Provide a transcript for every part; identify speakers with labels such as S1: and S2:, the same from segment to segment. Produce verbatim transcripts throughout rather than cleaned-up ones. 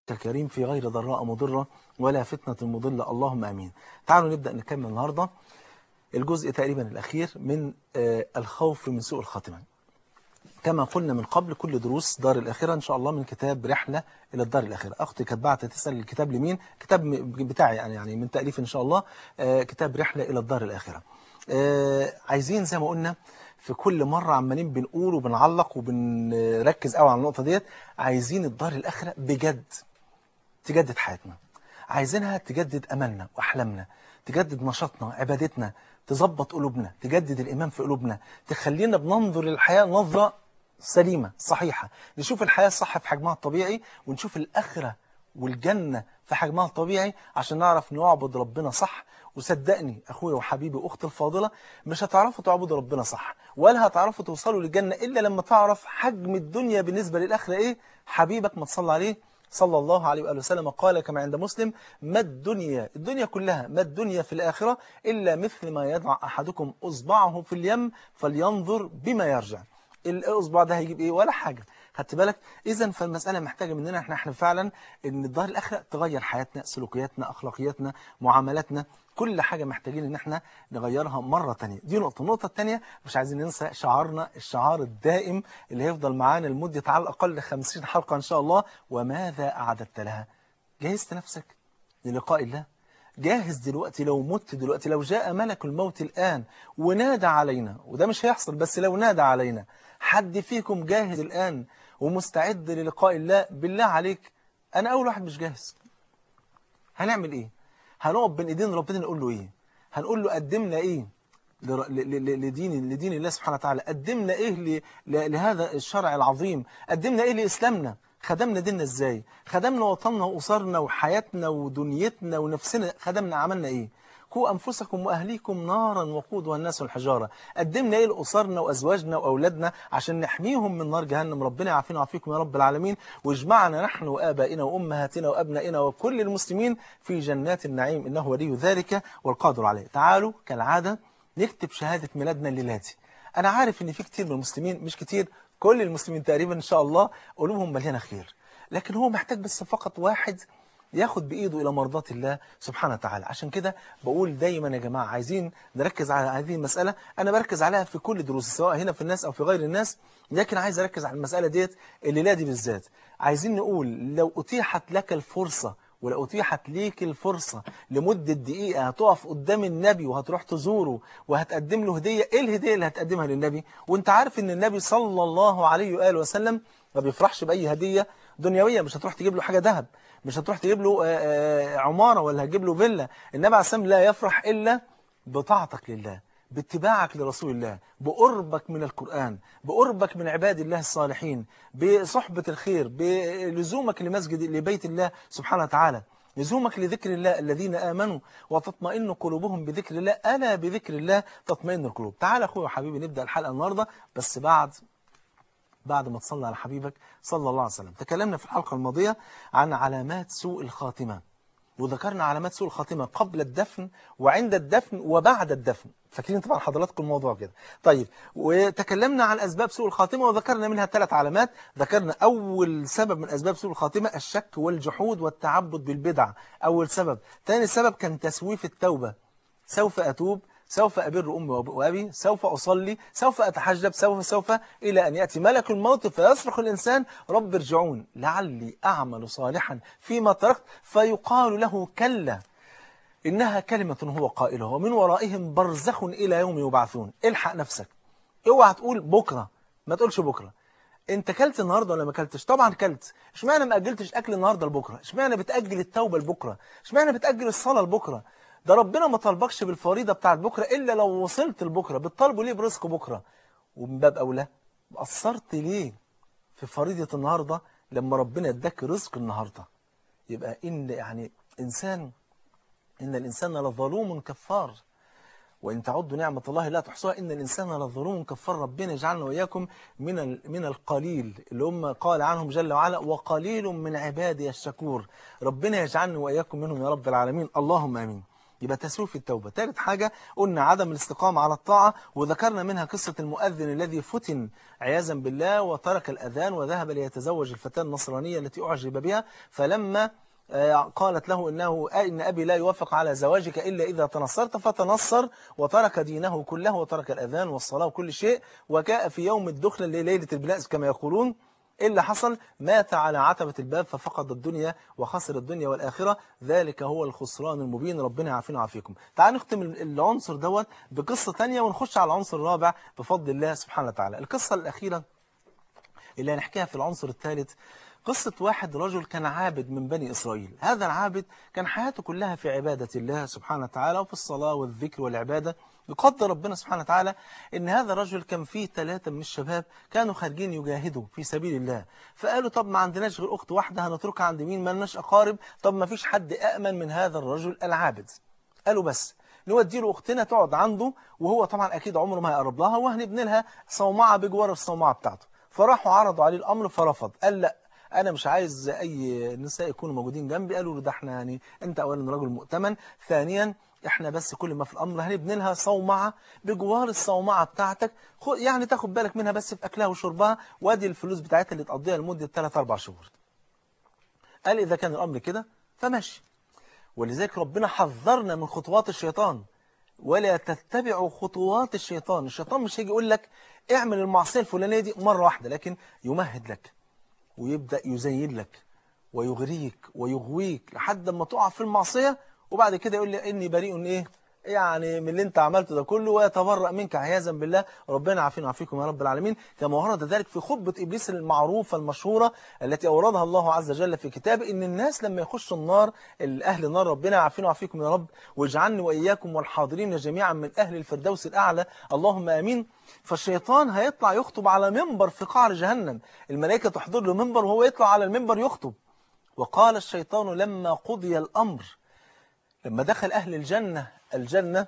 S1: الكريم في غير ضراء مضرة ولا فتنة مضلة، اللهم آمين. تعالوا نبدأ نكمل النهاردة الجزء تقريبا الأخير من آه الخوف من سوء الخاتمة. كما قلنا من قبل، كل دروس دار الآخرة إن شاء الله من كتاب رحلة إلى الدار الآخرة. أختي كانت بعتت تسأل الكتاب لمين؟ كتاب بتاعي يعني يعني من تأليف إن شاء الله، آه كتاب رحلة إلى الدار الآخرة. آه عايزين زي ما قلنا في كل مرة عمالين بنقول وبنعلق وبنركز قوي على النقطة ديت، عايزين الدار الآخرة بجد تجدد حياتنا، عايزينها تجدد أملنا وأحلامنا، تجدد نشاطنا، عبادتنا، تظبط قلوبنا، تجدد الإيمان في قلوبنا، تخلينا بننظر للحياة نظرة سليمة صحيحة، نشوف الحياة الصح في حجمها الطبيعي، ونشوف الآخرة والجنة في حجمها الطبيعي، عشان نعرف نعبد ربنا صح. وصدقني أخويا وحبيبي وأختي الفاضلة، مش هتعرفوا تعبدوا ربنا صح، ولا هتعرفوا توصلوا للجنة إلا لما تعرف حجم الدنيا بالنسبة للآخرة إيه. حبيبك ما تصلى عليه صلى الله عليه وآله وسلم قال كما عند مسلم: ما الدنيا الدنيا كلها ما الدنيا في الآخرة إلا مثل ما يضع أحدكم أصبعه في اليم فلينظر بما يرجع. الأصبع ده هيجيب إيه؟ ولا حاجة. خدت بالك؟ إذا فالمسألة محتاجة مننا احنا احنا فعلا إن الدار الآخرة تغير حياتنا، سلوكياتنا، أخلاقياتنا، معاملاتنا، كل حاجة محتاجين إن احنا نغيرها مرة تانية. دي نقطة. النقطة التانية مش عايزين ننسى شعارنا، الشعار الدائم اللي هيفضل معانا لمدة على الأقل خمسين حلقة إن شاء الله: وماذا أعددت لها؟ جهزت نفسك للقاء الله؟ جاهز دلوقتي؟ لو مت دلوقتي، لو جاء ملك الموت الآن ونادى علينا، وده مش هيحصل بس لو نادى علينا، حد فيكم جاهز الآن ومستعد للقاء الله؟ بالله عليك، أنا أول واحد مش جاهز. هنعمل إيه؟ هنقف بين إيدين ربنا نقول له إيه؟ هنقول له قدمنا إيه لر- ل- ل- لدين لدين الله سبحانه وتعالى؟ قدمنا إيه ل- ل- لهذا الشرع العظيم؟ قدمنا إيه لإسلامنا؟ خدمنا ديننا إزاي؟ خدمنا وطننا وأسرنا وحياتنا ودنيتنا ونفسنا، خدمنا عملنا إيه؟ قوا أنفسكم وأهليكم نارا وقودها الناس والحجارة. قدمنا إيه لأسرنا وأزواجنا وأولادنا عشان نحميهم من نار جهنم؟ ربنا يعافينا ويعافيكم يا رب العالمين، ويجمعنا نحن وآبائنا وأمهاتنا وأبنائنا وكل المسلمين في جنات النعيم، إنه ولي ذلك والقادر عليه. تعالوا كالعادة نكتب شهادة ميلادنا الليلة دي. أنا عارف إن في كتير من المسلمين، مش كتير، كل المسلمين تقريبا إن شاء الله قلوبهم مليانة خير، لكن هو محتاج بس فقط واحد ياخد بإيده إلى مرضات الله سبحانه وتعالى. عشان كده بقول دايما يا جماعة عايزين نركز على هذه المسألة. أنا بركز عليها في كل دروس سواء هنا في الناس أو في غير الناس، لكن عايز أركز على المسألة ديت الليلة دي بالذات. عايزين نقول لو أتيحت لك الفرصة، ولو أتيحت ليك الفرصة لمدة دقيقة هتقف قدام النبي وهتروح تزوره وهتقدم له هدية، إيه الهدية اللي هتقدمها للنبي؟ وانت عارف إن النبي صلى الله عليه وآله وسلم ما بيفرحش بأي هدية دنيوية. مش هتروح تجيب له حاجة ذهب، مش هتروح تجيب له آه، آه، عمارة، ولا هتجيب له فيلا. النبي عليه السلام لا يفرح إلا بطاعتك لله، باتباعك لرسول الله، بقربك من القرآن، بقربك من عباد الله الصالحين، بصحبة الخير، بلزومك لمسجد لبيت الله سبحانه وتعالى، لزومك لذكر الله. الذين آمنوا وتطمئن قلوبهم بذكر الله، ألا بذكر الله تطمئن القلوب. تعال أخوي وحبيبي نبدأ الحلقة النهاردة، بس بعد بعد ما تصلي على حبيبك صلى الله عليه وسلم. تكلمنا في الحلقة الماضية عن علامات سوء الخاتمة، وذكرنا علامات سوء الخاتمة قبل الدفن وعند الدفن وبعد الدفن. فاكرين طبعا حضراتكم الموضوع كده؟ طيب، وتكلمنا عن أسباب سوء الخاتمة وذكرنا منها ثلاث علامات. ذكرنا أول سبب من أسباب سوء الخاتمة الشك والجحود والتعبد بالبدع، أول سبب. ثاني سبب كان تسويف التوبة، سوف أتوب، سوف أبر أمي وأبي، سوف أصلي، سوف أتحجب، سوف سوف إلى أن يأتي ملك الموت فيصرخ الإنسان: رب ارجعون لعلي أعمل صالحا فيما تركت، فيقال له: كلا إنها كلمة هو قائلها ومن ورائهم برزخ إلى يوم يبعثون. الحق نفسك، اوعى تقول بكرة، ما تقولش بكرة. انت كلت النهارده ولا ما كلتش؟ طبعا كلت. اشمعنى ما اجلتش اكل النهارده لبكره؟ اشمعنى بتاجل التوبه لبكره؟ اشمعنى بتاجل الصلاه لبكره؟ ده ربنا ما طالبكش بالفريضه بتاعت بكره الا لو وصلت لبكره. بتطالبوا ليه برزق بكره؟ ومن باب اولى قصرت ليه في فريضه النهارده لما ربنا اداك رزق النهارده؟ يبقى ان يعني انسان ان الانسان لظلوم كفار، وإن تعدوا نعمة الله لا تحصوها، إن الإنسان لظلوم كفار. ربنا يجعلنا وإياكم من ال- من القليل اللي هم قال عنهم جل وعلا: وقليل من عبادي الشكور. ربنا يجعلنا وإياكم منهم يا رب العالمين، اللهم آمين. يبقى تسويف التوبة. ثالث حاجة قلنا عدم الاستقامة على الطاعة، وذكرنا منها قصة المؤذن الذي فتن عياذا بالله وترك الأذان وذهب ليتزوج الفتاة النصرانية التي أعجب بها، فلما قالت له إنه إن أبي لا يوافق على زواجك إلا إذا تنصرت، فتنصر وترك دينه كله وترك الأذان والصلاة وكل شيء، وجاء في يوم الدخلة ليلة البلاء كما يقولون. إيه اللي حصل؟ مات على عتبة الباب ففقد الدنيا وخسر الدنيا والآخرة. ذلك هو الخسران المبين. ربنا يعافينا ويعافيكم. تعالوا نختم العنصر دوت بقصة ثانية ونخش على العنصر الرابع بفضل الله سبحانه وتعالى. القصة الأخيرة اللي هنحكيها في العنصر الثالث قصة واحد رجل كان عابد من بني إسرائيل. هذا العابد كان حياته كلها في عبادة الله سبحانه وتعالى وفي الصلاة والذكر والعبادة. يقدر ربنا سبحانه وتعالى إن هذا الرجل كان فيه ثلاثة من الشباب كانوا خارجين يجاهدوا في سبيل الله، فقالوا طب ما عندناش غير أخت واحدة هنتركها عند مين؟ ما لناش أقارب، طب ما فيش حد أأمن من هذا الرجل العابد. قالوا بس نودي له أختنا تقعد عنده، وهو طبعا أكيد عمره ما هيقرب لها، وهنبني لها صومعة بجوار الصومعة بتاعته. فراحوا عرضوا عليه الأمر فرفض، قال لا أنا مش عايز أي نساء يكونوا موجودين جنبي. قالوا له ده احنا يعني أنت أولا رجل مؤتمن، ثانيا احنا بس كل ما في الأمر هنبني لها صومعة بجوار الصومعة بتاعتك، يعني تاخد بالك منها بس في أكلها وشربها، وادي الفلوس بتاعتها اللي تقضيها لمدة ثلاثة أربعة شهور. قال إذا كان الأمر كده فماشي. ولذلك ربنا حذرنا من خطوات الشيطان، ولا تتبعوا خطوات الشيطان. الشيطان مش هيجي يقول لك اعمل المعصية الفلانية دي مرة واحدة، لكن يمهد لك ويبدأ يزين لك ويغريك ويغويك لحد ما تقع في المعصية، وبعد كده يقول لي إني بريء إيه يعني من اللي انت عملته ده كله ويتبرأ منك عياذا بالله. ربنا عافينا وعافيكم يا رب العالمين. كما ورد ذلك في خطبة إبليس المعروفة المشهورة التي أوردها الله عز وجل في كتابه، إن الناس لما يخشوا النار، الأهل النار، ربنا عافينا وعافيكم يا رب، واجعلني وإياكم والحاضرين جميعا من أهل الفردوس الأعلى، اللهم آمين. فالشيطان هيطلع يخطب على منبر في قعر جهنم، الملائكة تحضر له منبر وهو يطلع على المنبر يخطب. وقال الشيطان لما قضي الأمر، لما دخل أهل الجنة الجنة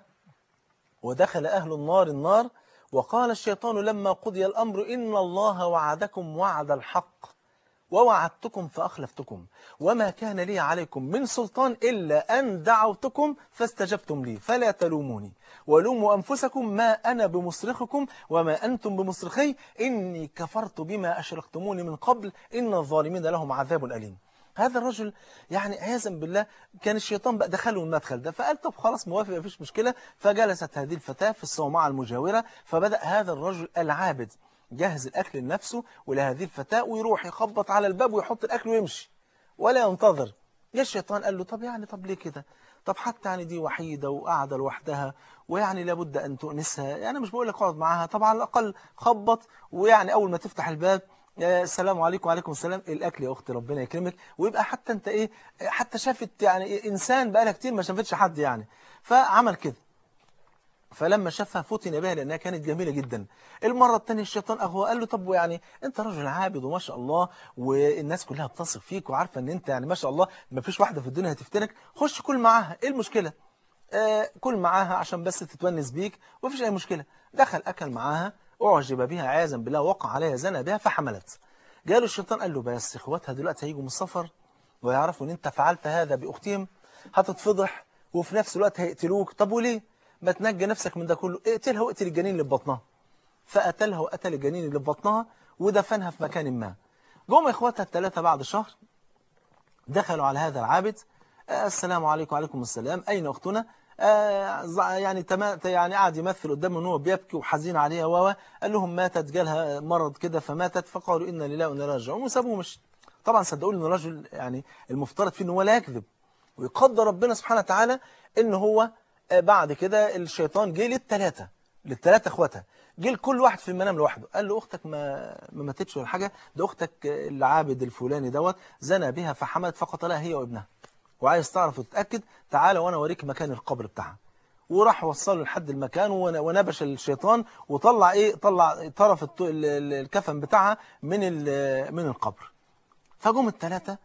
S1: ودخل أهل النار النار، وقال الشيطان لما قضي الأمر إن الله وعدكم وعد الحق ووعدتكم فأخلفتكم وما كان لي عليكم من سلطان إلا أن دعوتكم فاستجبتم لي فلا تلوموني ولوموا أنفسكم ما أنا بمصرخكم وما أنتم بمصرخي إني كفرت بما أشركتموني من قبل إن الظالمين لهم عذاب أليم. هذا الرجل يعني عياذا بالله كان الشيطان بقى دخله المدخل ده، فقال طب خلاص موافق مفيش مشكلة. فجلست هذه الفتاة في الصومعة المجاورة، فبدأ هذا الرجل العابد جهز الأكل لنفسه ولهذه الفتاة، ويروح يخبط على الباب ويحط الأكل ويمشي ولا ينتظر. يا الشيطان قال له طب يعني طب ليه كده؟ طب حتى يعني دي وحيدة وقاعدة لوحدها ويعني لابد أن تؤنسها، يعني مش بقول لك اقعد معاها، طبعا على الأقل خبط، ويعني أول ما تفتح الباب السلام عليكم وعليكم السلام، الأكل يا أختي ربنا يكرمك، ويبقى حتى أنت إيه حتى شافت يعني إنسان بقالها كتير ما شافتش حد يعني. فعمل كده، فلما شافها فتن بها لأنها كانت جميلة جدا. المرة الثانية الشيطان أغوى قال له طب يعني أنت رجل عابد وما شاء الله والناس كلها بتصف فيك وعارفة أن أنت يعني ما شاء الله ما فيش واحدة في الدنيا هتفتنك، خش كل معاها، إيه المشكلة؟ آه كل معاها عشان بس تتونس بيك ومفيش أي مشكلة. دخل أكل معاها، أعجب بها عياذا بالله، وقع عليها زنا بها فحملت. جاله الشيطان قال له بس اخواتها دلوقتي هيجوا من السفر ويعرفوا ان انت فعلت هذا باختهم، هتتفضح وفي نفس الوقت هيقتلوك. طب وليه ما تنجي نفسك من ده كله؟ اقتلها واقتل الجنين اللي في بطنها. فقتلها وقتل الجنين اللي في بطنها ودفنها في مكان ما. جم اخواتها الثلاثه بعد شهر دخلوا على هذا العابد، آه السلام عليكم وعليكم السلام، اين اختنا؟ آه يعني تمام يعني قاعد يمثل قدامه ان هو بيبكي وحزين عليها. و قال لهم ماتت، جالها مرض كده فماتت، فقالوا انا لله وانا راجعون وسابوه مشي. طبعا صدقوا ان الرجل يعني المفترض فيه ان هو لا يكذب، ويقدر ربنا سبحانه وتعالى ان هو آه بعد كده الشيطان جه للثلاثه للثلاثه اخواتها، جه لكل واحد في المنام لوحده، قال له اختك ما ما ماتتش ولا حاجه، ده اختك العابد الفلاني دوت زنى بها فحملت فقتلها هي وابنها، وعايز تعرف وتتأكد تعالى وانا اوريك مكان القبر بتاعها. وراح وصله لحد المكان ونبش الشيطان وطلع ايه طلع طرف الكفن بتاعها من من القبر. فجم الثلاثه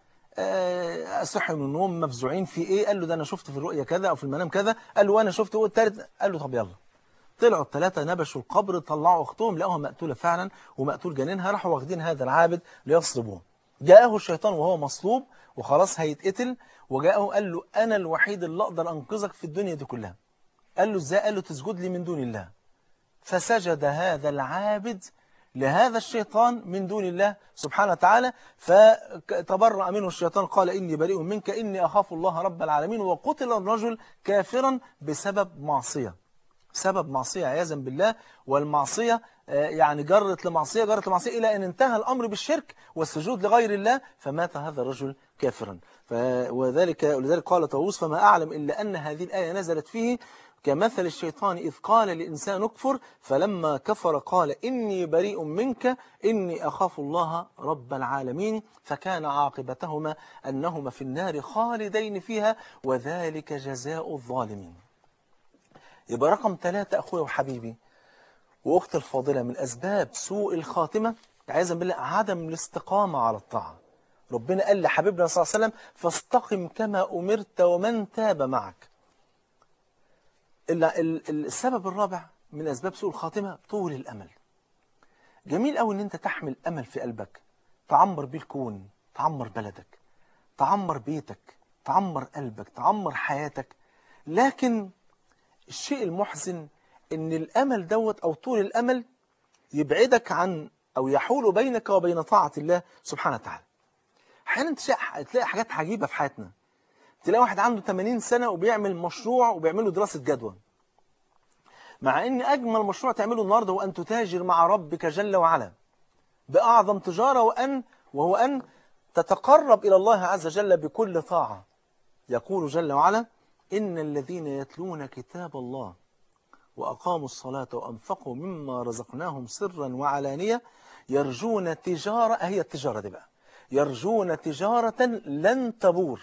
S1: صحوا من النوم مفزوعين في ايه؟ قال له ده انا شفت في الرؤيا كذا او في المنام كذا. قال له وانا شفت. والثالث قال له طب يلا. طلعوا الثلاثه نبشوا القبر، طلعوا اختهم لقوها مقتوله فعلا ومقتول جنينها، راحوا واخدين هذا العابد ليصلبوه. جاءه الشيطان وهو مصلوب وخلاص هيتقتل، وجاءه قال له أنا الوحيد اللي أقدر أنقذك في الدنيا دي كلها. قال له إزاي؟ قال له تسجد لي من دون الله. فسجد هذا العابد لهذا الشيطان من دون الله سبحانه وتعالى، فتبرأ منه الشيطان، قال إني بريء منك إني أخاف الله رب العالمين. وقتل الرجل كافرا بسبب معصية، سبب معصية عياذا بالله. والمعصية يعني جرت لمعصية جرت لمعصية إلى أن انتهى الأمر بالشرك والسجود لغير الله، فمات هذا الرجل كافرا. وذلك ولذلك قال طاووس فما أعلم إلا أن هذه الآية نزلت فيه كمثل الشيطان إذ قال للإنسان اكفر فلما كفر قال إني بريء منك إني أخاف الله رب العالمين، فكان عاقبتهما أنهما في النار خالدين فيها وذلك جزاء الظالمين. يبقى رقم ثلاثة أخويا وحبيبي وأختي الفاضلة من أسباب سوء الخاتمة عايزا بالله عدم الاستقامة على الطاعة. ربنا قال لحبيبنا صلى الله عليه وسلم فاستقم كما أمرت ومن تاب معك. السبب الرابع من أسباب سوء الخاتمة طول الأمل. جميل قوي إن أنت تحمل أمل في قلبك تعمر بيه الكون، تعمر بلدك، تعمر بيتك، تعمر قلبك، تعمر حياتك. لكن الشيء المحزن إن الأمل دوت أو طول الأمل يبعدك عن أو يحول بينك وبين طاعة الله سبحانه وتعالى. أحيانا تلاقي حاجات عجيبة في حياتنا، تلاقي واحد عنده ثمانين سنة وبيعمل مشروع وبيعمل له دراسة جدوى، مع ان اجمل مشروع تعمله النهارده هو ان تتاجر مع ربك جل وعلا باعظم تجارة، وان وهو ان تتقرب الى الله عز وجل بكل طاعة. يقول جل وعلا ان الذين يتلون كتاب الله واقاموا الصلاة وانفقوا مما رزقناهم سرا وعلانية يرجون تجارة، هي التجارة دي بقى، يرجون تجارة لن تبور.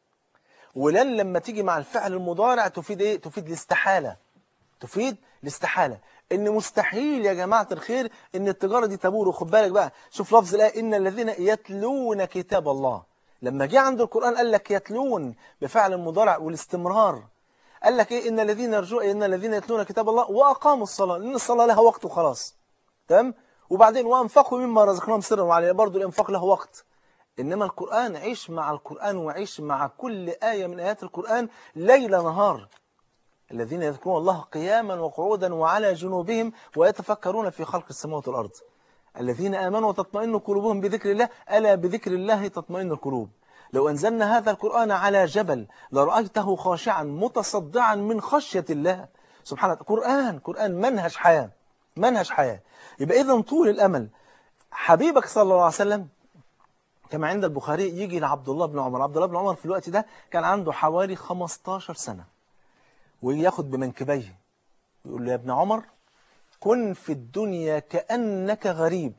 S1: ولن لما تيجي مع الفعل المضارع تفيد ايه؟ تفيد الاستحالة، تفيد الاستحالة، ان مستحيل يا جماعة الخير ان التجارة دي تبور. وخد بالك بقى، شوف لفظ الآية ان الذين يتلون كتاب الله، لما جه عند القرآن قال لك يتلون بفعل المضارع والاستمرار، قال لك ايه؟ ان الذين يرجون ان الذين يتلون كتاب الله واقاموا الصلاة، لان الصلاة لها وقت وخلاص، تمام؟ وبعدين وانفقوا مما رزقناهم سرا وعلانية، برضه الانفاق له وقت. إنما القرآن عيش مع القرآن وعيش مع كل آية من آيات القرآن ليل نهار. الذين يذكرون الله قياما وقعودا وعلى جنوبهم ويتفكرون في خلق السماوات والأرض. الذين آمنوا وتطمئن قلوبهم بذكر الله ألا بذكر الله تطمئن القلوب. لو أنزلنا هذا القرآن على جبل لرأيته خاشعا متصدعا من خشية الله سبحانه وتعالى. قرآن قرآن منهج حياة، منهج حياة. يبقى إذن طول الأمل. حبيبك صلى الله عليه وسلم كما عند البخاري يجي لعبد الله بن عمر. عبد الله بن عمر في الوقت ده كان عنده حوالي خمستاشر سنة، وياخد بمنكبيه ويقول له يا ابن عمر كن في الدنيا كأنك غريب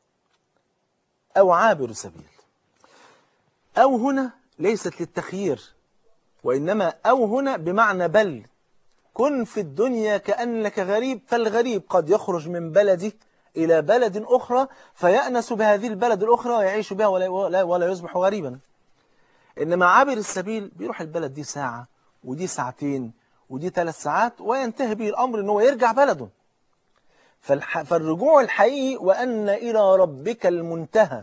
S1: أو عابر سبيل. أو هنا ليست للتخيير، وإنما أو هنا بمعنى بل. كن في الدنيا كأنك غريب، فالغريب قد يخرج من بلده إلى بلد أخرى فيأنس بهذه البلد الأخرى ويعيش بها ولا, ولا, ولا يصبح غريبا. إنما عابر السبيل بيروح البلد دي ساعة ودي ساعتين ودي ثلاث ساعات وينتهي به الأمر إنه يرجع بلده. فالرجوع الحقيقي وأن إلى ربك المنتهى.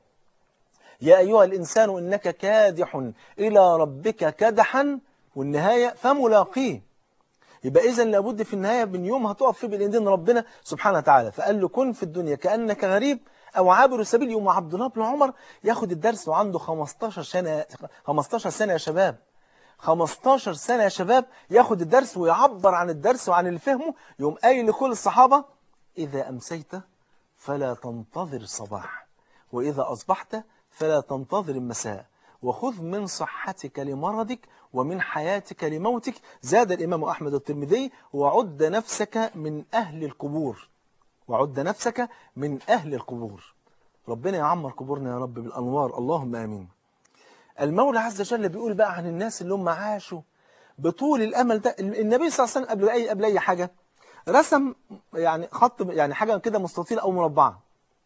S1: يا أيها الإنسان إنك كادح إلى ربك كدحا، والنهاية فملاقيه. يبقى إذا لابد في النهاية من يوم هتقف فيه بين ايدين ربنا سبحانه وتعالى. فقال له كن في الدنيا كأنك غريب أو عابر السبيل. يوم عبد الله بن عمر ياخد الدرس وعنده خمستاشر سنة، خمستاشر سنة يا شباب، خمستاشر سنة يا شباب، ياخد الدرس ويعبر عن الدرس وعن اللي فهمه. يوم قايل لكل الصحابة إذا أمسيت فلا تنتظر الصباح، وإذا أصبحت فلا تنتظر المساء، وخذ من صحتك لمرضك ومن حياتك لموتك. زاد الإمام أحمد الترمذي وعد نفسك من أهل القبور، وعد نفسك من أهل القبور. ربنا يعمر قبورنا يا رب بالأنوار، اللهم آمين. المولى عز وجل بيقول بقى عن الناس اللي هم عاشوا بطول الأمل ده. النبي صلى الله عليه وسلم قبل أي قبل أي حاجة رسم يعني خط، يعني حاجة كده مستطيل أو مربعة،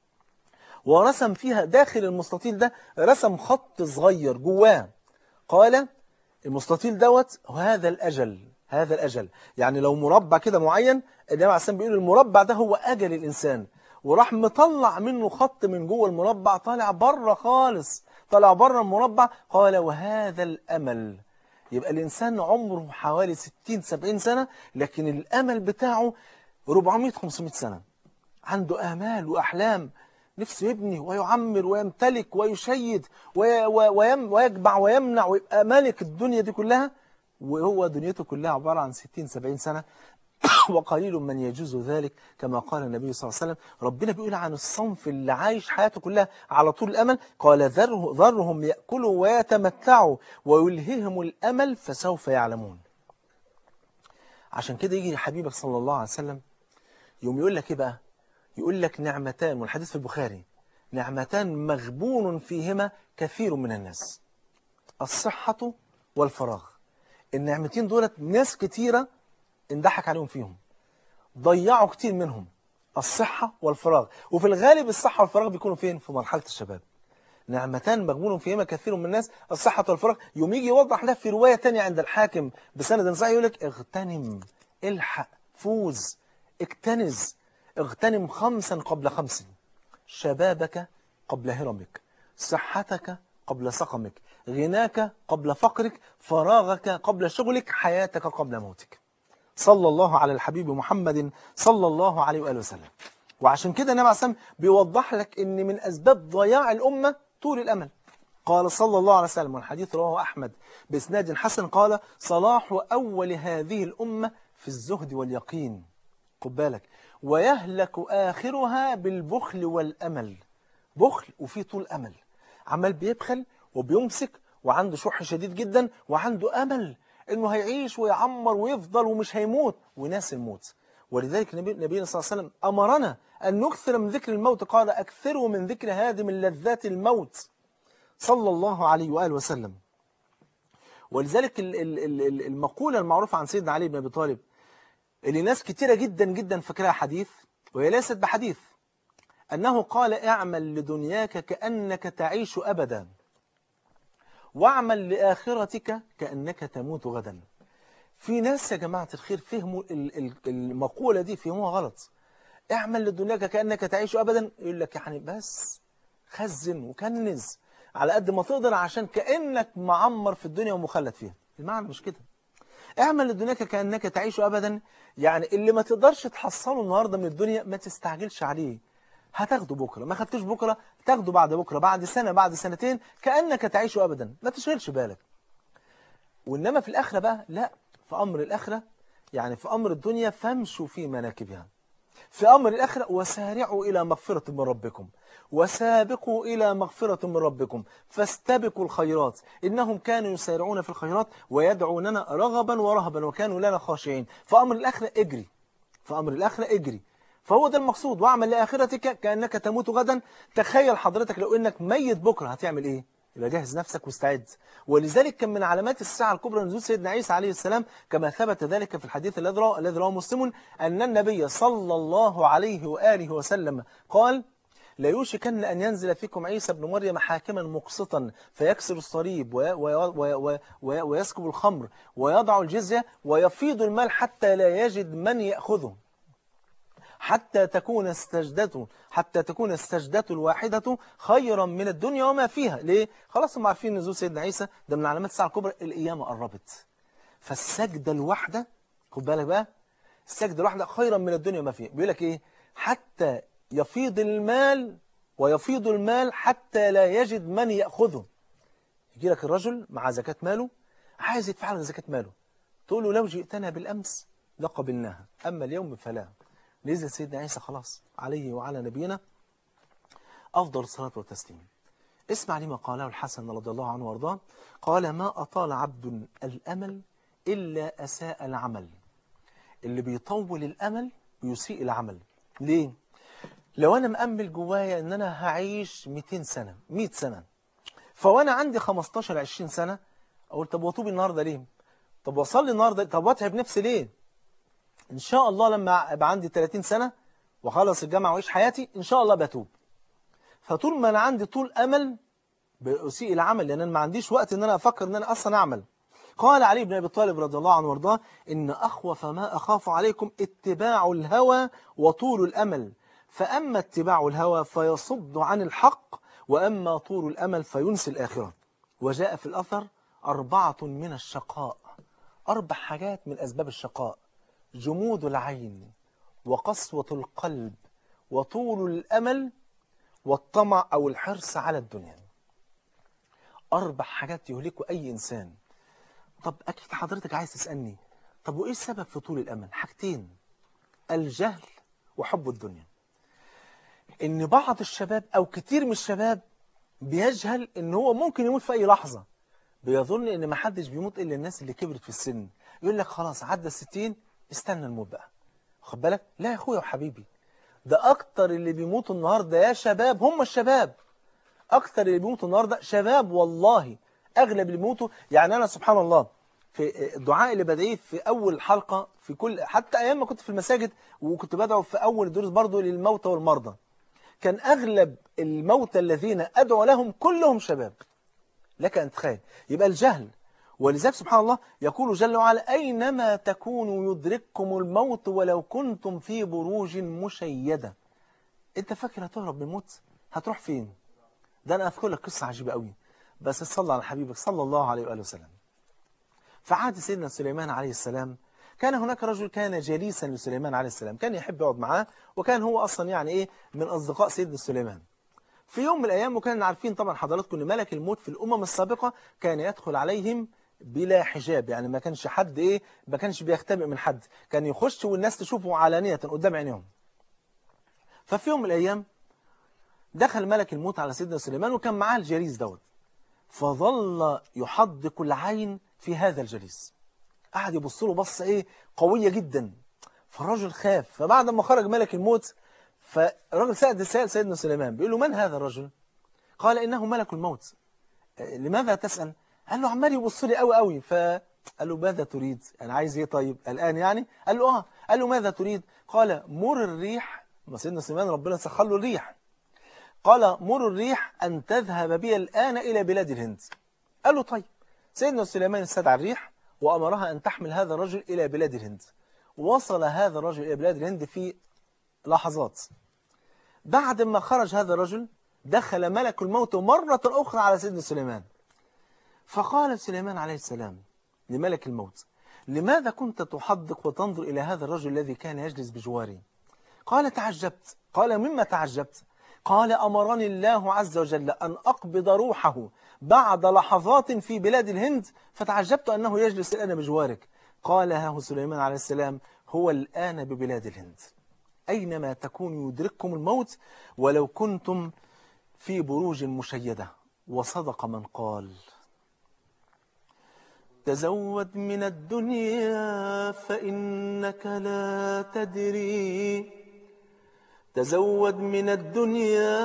S1: ورسم فيها داخل المستطيل ده رسم خط صغير جواه. قال المستطيل دوت هذا الأجل، هذا الأجل. يعني لو مربع كده معين، النبي عليه السلام بيقول المربع ده هو أجل الإنسان، وراح مطلع منه خط من جوه المربع طالع بره خالص، طلع بره المربع. قال وهذا الأمل. يبقى الإنسان عمره حوالي ستين سبعين سنة، لكن الأمل بتاعه أربعمائة خمسمائة سنة. عنده آمال وأحلام، نفسه يبني ويعمر ويمتلك ويشيد وي ويم ويجمع ويمنع ويبقى مالك الدنيا دي كلها، وهو دنيته كلها عبارة عن ستين سبعين سنة. وقليل من يجوز ذلك كما قال النبي صلى الله عليه وسلم. ربنا بيقول عن الصنف اللي عايش حياته كلها على طول الأمل، قال ذره ذرهم يأكلوا ويتمتعوا ويلههم الأمل فسوف يعلمون. عشان كده يجي حبيبك صلى الله عليه وسلم يوم يقول لك ايه بقى؟ يقول لك نعمتان، والحديث في البخاري، نعمتان مغبون فيهما كثير من الناس، الصحة والفراغ. النعمتين دولت ناس كتيرة اندحك عليهم فيهم، ضيعوا كتير منهم، الصحة والفراغ. وفي الغالب الصحة والفراغ بيكونوا فين؟ في مرحلة الشباب. نعمتان مغبون فيهما كثير من الناس، الصحة والفراغ. يوم يجي يوضح ده في رواية تانية عند الحاكم بسند صحيح، يقول لك اغتنم، الحق، فوز، اكتنز، اغتنم خمسا قبل خمس: شبابك قبل هرمك، صحتك قبل سقمك، غناك قبل فقرك، فراغك قبل شغلك، حياتك قبل موتك. صلى الله على الحبيب محمد صلى الله عليه وآله وسلم. وعشان كده النبي عليه الصلاة والسلام بيوضح لك ان من اسباب ضياع الامه طول الامل. قال صلى الله عليه وسلم، والحديث رواه احمد باسناد حسن، قال صلاح اول هذه الامه في الزهد واليقين، خد بالك، ويهلك اخرها بالبخل والامل. بخل وفيه طول امل، عمال بيبخل وبيمسك وعنده شح شديد جدا وعنده امل انه هيعيش ويعمر ويفضل ومش هيموت وناس الموت. ولذلك نبينا صلى الله عليه وسلم امرنا ان نكثر من ذكر الموت، قال اكثروا من ذكر هذه من لذات الموت، صلى الله عليه واله وسلم. ولذلك المقوله المعروفه عن سيدنا علي بن ابي طالب اللي ناس كتيره جدا جدا فاكرها حديث وهي ليست بحديث، انه قال اعمل لدنياك كانك تعيش ابدا، واعمل لآخرتك كأنك تموت غدا. في ناس يا جماعة الخير فهموا المقولة دي، فهموها غلط. اعمل لدنياك كأنك تعيش أبدا، يقول لك يعني بس خزن وكنز على قد ما تقدر عشان كأنك معمر في الدنيا ومخلد فيها. المعنى مش كده. اعمل لدنياك كأنك تعيش أبدا، يعني اللي ما تقدرش تحصله النهاردة من الدنيا ما تستعجلش عليه، هتاخده بكرة، ما خدتوش بكرة تاخده بعد بكرة، بعد سنة، بعد سنتين، كأنك تعيش أبدا، ما تشغلش بالك. وإنما في الآخرة بقى لا، في أمر الآخرة يعني في أمر الدنيا فامشوا في مناكبها، في أمر الآخرة وسارعوا إلى مغفرة من ربكم وسابقوا إلى مغفرة من ربكم فاستبقوا الخيرات إنهم كانوا يسارعون في الخيرات ويدعوننا رغبا ورهبا وكانوا لنا خاشعين. في أمر الآخرة اجري، في أمر الآخرة اجري، فهو ده المقصود. واعمل لآخرتك كأنك تموت غدا. تخيل حضرتك لو إنك ميت بكرة هتعمل إيه؟ يبقى جهز نفسك واستعد. ولذلك كان من علامات الساعة الكبرى نزول سيدنا عيسى عليه السلام كما ثبت ذلك في الحديث الذي رواه الذي رواه مسلم أن النبي صلى الله عليه وآله وسلم قال ليوشكن أن ينزل فيكم عيسى بن مريم حاكما مقسطا فيكسر الصليب وي وي وي وي ويسكب الخمر ويضع الجزية ويفيض المال حتى لا يجد من يأخذه، حتى تكون السجدة حتى تكون السجدة الواحدة خيرا من الدنيا وما فيها. ليه؟ خلاص هم عارفين نزول سيدنا عيسى ده من علامات الساعة الكبرى، القيامة قربت. فالسجدة الواحدة، خد بالك بقى، السجدة الواحدة خيرا من الدنيا وما فيها. بيقول لك ايه؟ حتى يفيض المال ويفيض المال حتى لا يجد من يأخذه. يجي لك الرجل مع زكاة ماله عايز يدفع لك زكاة ماله، تقول له لو جئتنا بالأمس لقبلناها أما اليوم فلا. نزل سيدنا عيسى خلاص عليه وعلى نبينا أفضل الصلاة والتسليم. اسمع لما قاله الحسن رضي الله عنه وارضاه، قال ما أطال عبد الأمل إلا أساء العمل. اللي بيطول الأمل بيسيء العمل. ليه؟ لو أنا مأمل جوايا إن أنا هعيش مئتين سنة مئة سنة، فوأنا عندي خمستاشر عشرين سنة أقول طب وأتوب النهاردة ليه؟ طب وأصلي النهاردة، طب وأتعب نفسي ليه؟ إن شاء الله لما أبقى عندي ثلاثين سنة وخلص الجامعة وعيش حياتي إن شاء الله بتوب. فطول ما أنا عندي طول أمل بأسيء العمل، لأن أنا ما عنديش وقت إن أنا أفكر إن أنا أصلا أعمل. قال علي بن أبي طالب رضي الله عنه وارضاه إن أخوف ما أخاف عليكم اتباع الهوى وطول الأمل، فأما اتباع الهوى فيصد عن الحق وأما طول الأمل فينسي الآخرة. وجاء في الأثر أربعة من الشقاء، أربع حاجات من أسباب الشقاء: جمود العين، وقسوة القلب، وطول الأمل، والطمع أو الحرص على الدنيا. أربع حاجات يهلكوا أي إنسان. طب أكيد حضرتك عايز تسألني، طب وإيه السبب في طول الأمل؟ حاجتين: الجهل وحب الدنيا. إن بعض الشباب أو كتير من الشباب بيجهل إن هو ممكن يموت في أي لحظة، بيظن إن ما حدش بيموت إلا الناس اللي كبرت في السن، يقول لك خلاص عدى الستين استنى الموت بقى. خد بالك، لا يا أخويا وحبيبي، ده أكتر اللي بيموتوا النهاردة يا شباب هم الشباب. أكتر اللي بيموتوا النهاردة شباب والله. أغلب اللي بيموتوا، يعني أنا سبحان الله في الدعاء اللي بدعيه في أول حلقة في كل، حتى أيام ما كنت في المساجد وكنت بدعو في أول الدروس برضو للموتى والمرضى، كان أغلب الموتى الذين أدعو لهم كلهم شباب. لك أن تخيل. يبقى الجهل. ولذلك سبحان الله يقول جل وعلا: أينما تكونوا يدرككم الموت ولو كنتم في بروج مشيدة. أنت فاكر هتهرب من الموت؟ هتروح فين؟ ده أنا أذكر لك قصة عجيبة قوي، بس صلى على حبيبك صلى الله عليه وآله وسلم. في عهد سيدنا سليمان عليه السلام كان هناك رجل كان جليسا لسليمان عليه السلام، كان يحب يقعد معاه، وكان هو أصلا يعني إيه من أصدقاء سيدنا سليمان. في يوم من الأيام، وكان عارفين طبعا حضراتكم أن ملك الموت في الأمم السابقة كان يدخل عليهم بلا حجاب، يعني ما كانش حد إيه ما كانش بيختبئ من حد، كان يخش والناس تشوفه علانية قدام عينيهم. ففي يوم من الأيام دخل ملك الموت على سيدنا سليمان وكان معاه الجليس دوت، فظل يحدق العين في هذا الجليس، قعد يبص له بصة إيه قوية جدا. فالرجل خاف، فبعد ما خرج ملك الموت فالرجل سأل سأل سيدنا سليمان بيقول له: من هذا الرجل؟ قال: إنه ملك الموت. لماذا تسأل؟ قال له: عمال يبص لي قوي قوي. فقال له: ماذا تريد؟ أنا عايز إيه طيب الآن يعني؟ قال له: آه. قال له: ماذا تريد؟ قال: مر الريح. ما سيدنا سليمان ربنا سخر له الريح. قال: مر الريح أن تذهب بي الآن إلى بلاد الهند. قال له: طيب. سيدنا سليمان استدعى الريح وأمرها أن تحمل هذا الرجل إلى بلاد الهند. وصل هذا الرجل إلى بلاد الهند في لحظات. بعد ما خرج هذا الرجل دخل ملك الموت مرة أخرى على سيدنا سليمان، فقال سليمان عليه السلام لملك الموت: لماذا كنت تحدق وتنظر إلى هذا الرجل الذي كان يجلس بجواري؟ قال: تعجبت. قال: مما تعجبت؟ قال: أمرني الله عز وجل أن أقبض روحه بعد لحظات في بلاد الهند، فتعجبت أنه يجلس الآن بجوارك. قال: ها سليمان عليه السلام هو الآن ببلاد الهند. أينما تكونوا يدرككم الموت ولو كنتم في بروج مشيدة. وصدق من قال: تزود من الدنيا فإنك لا تدري، تزود من الدنيا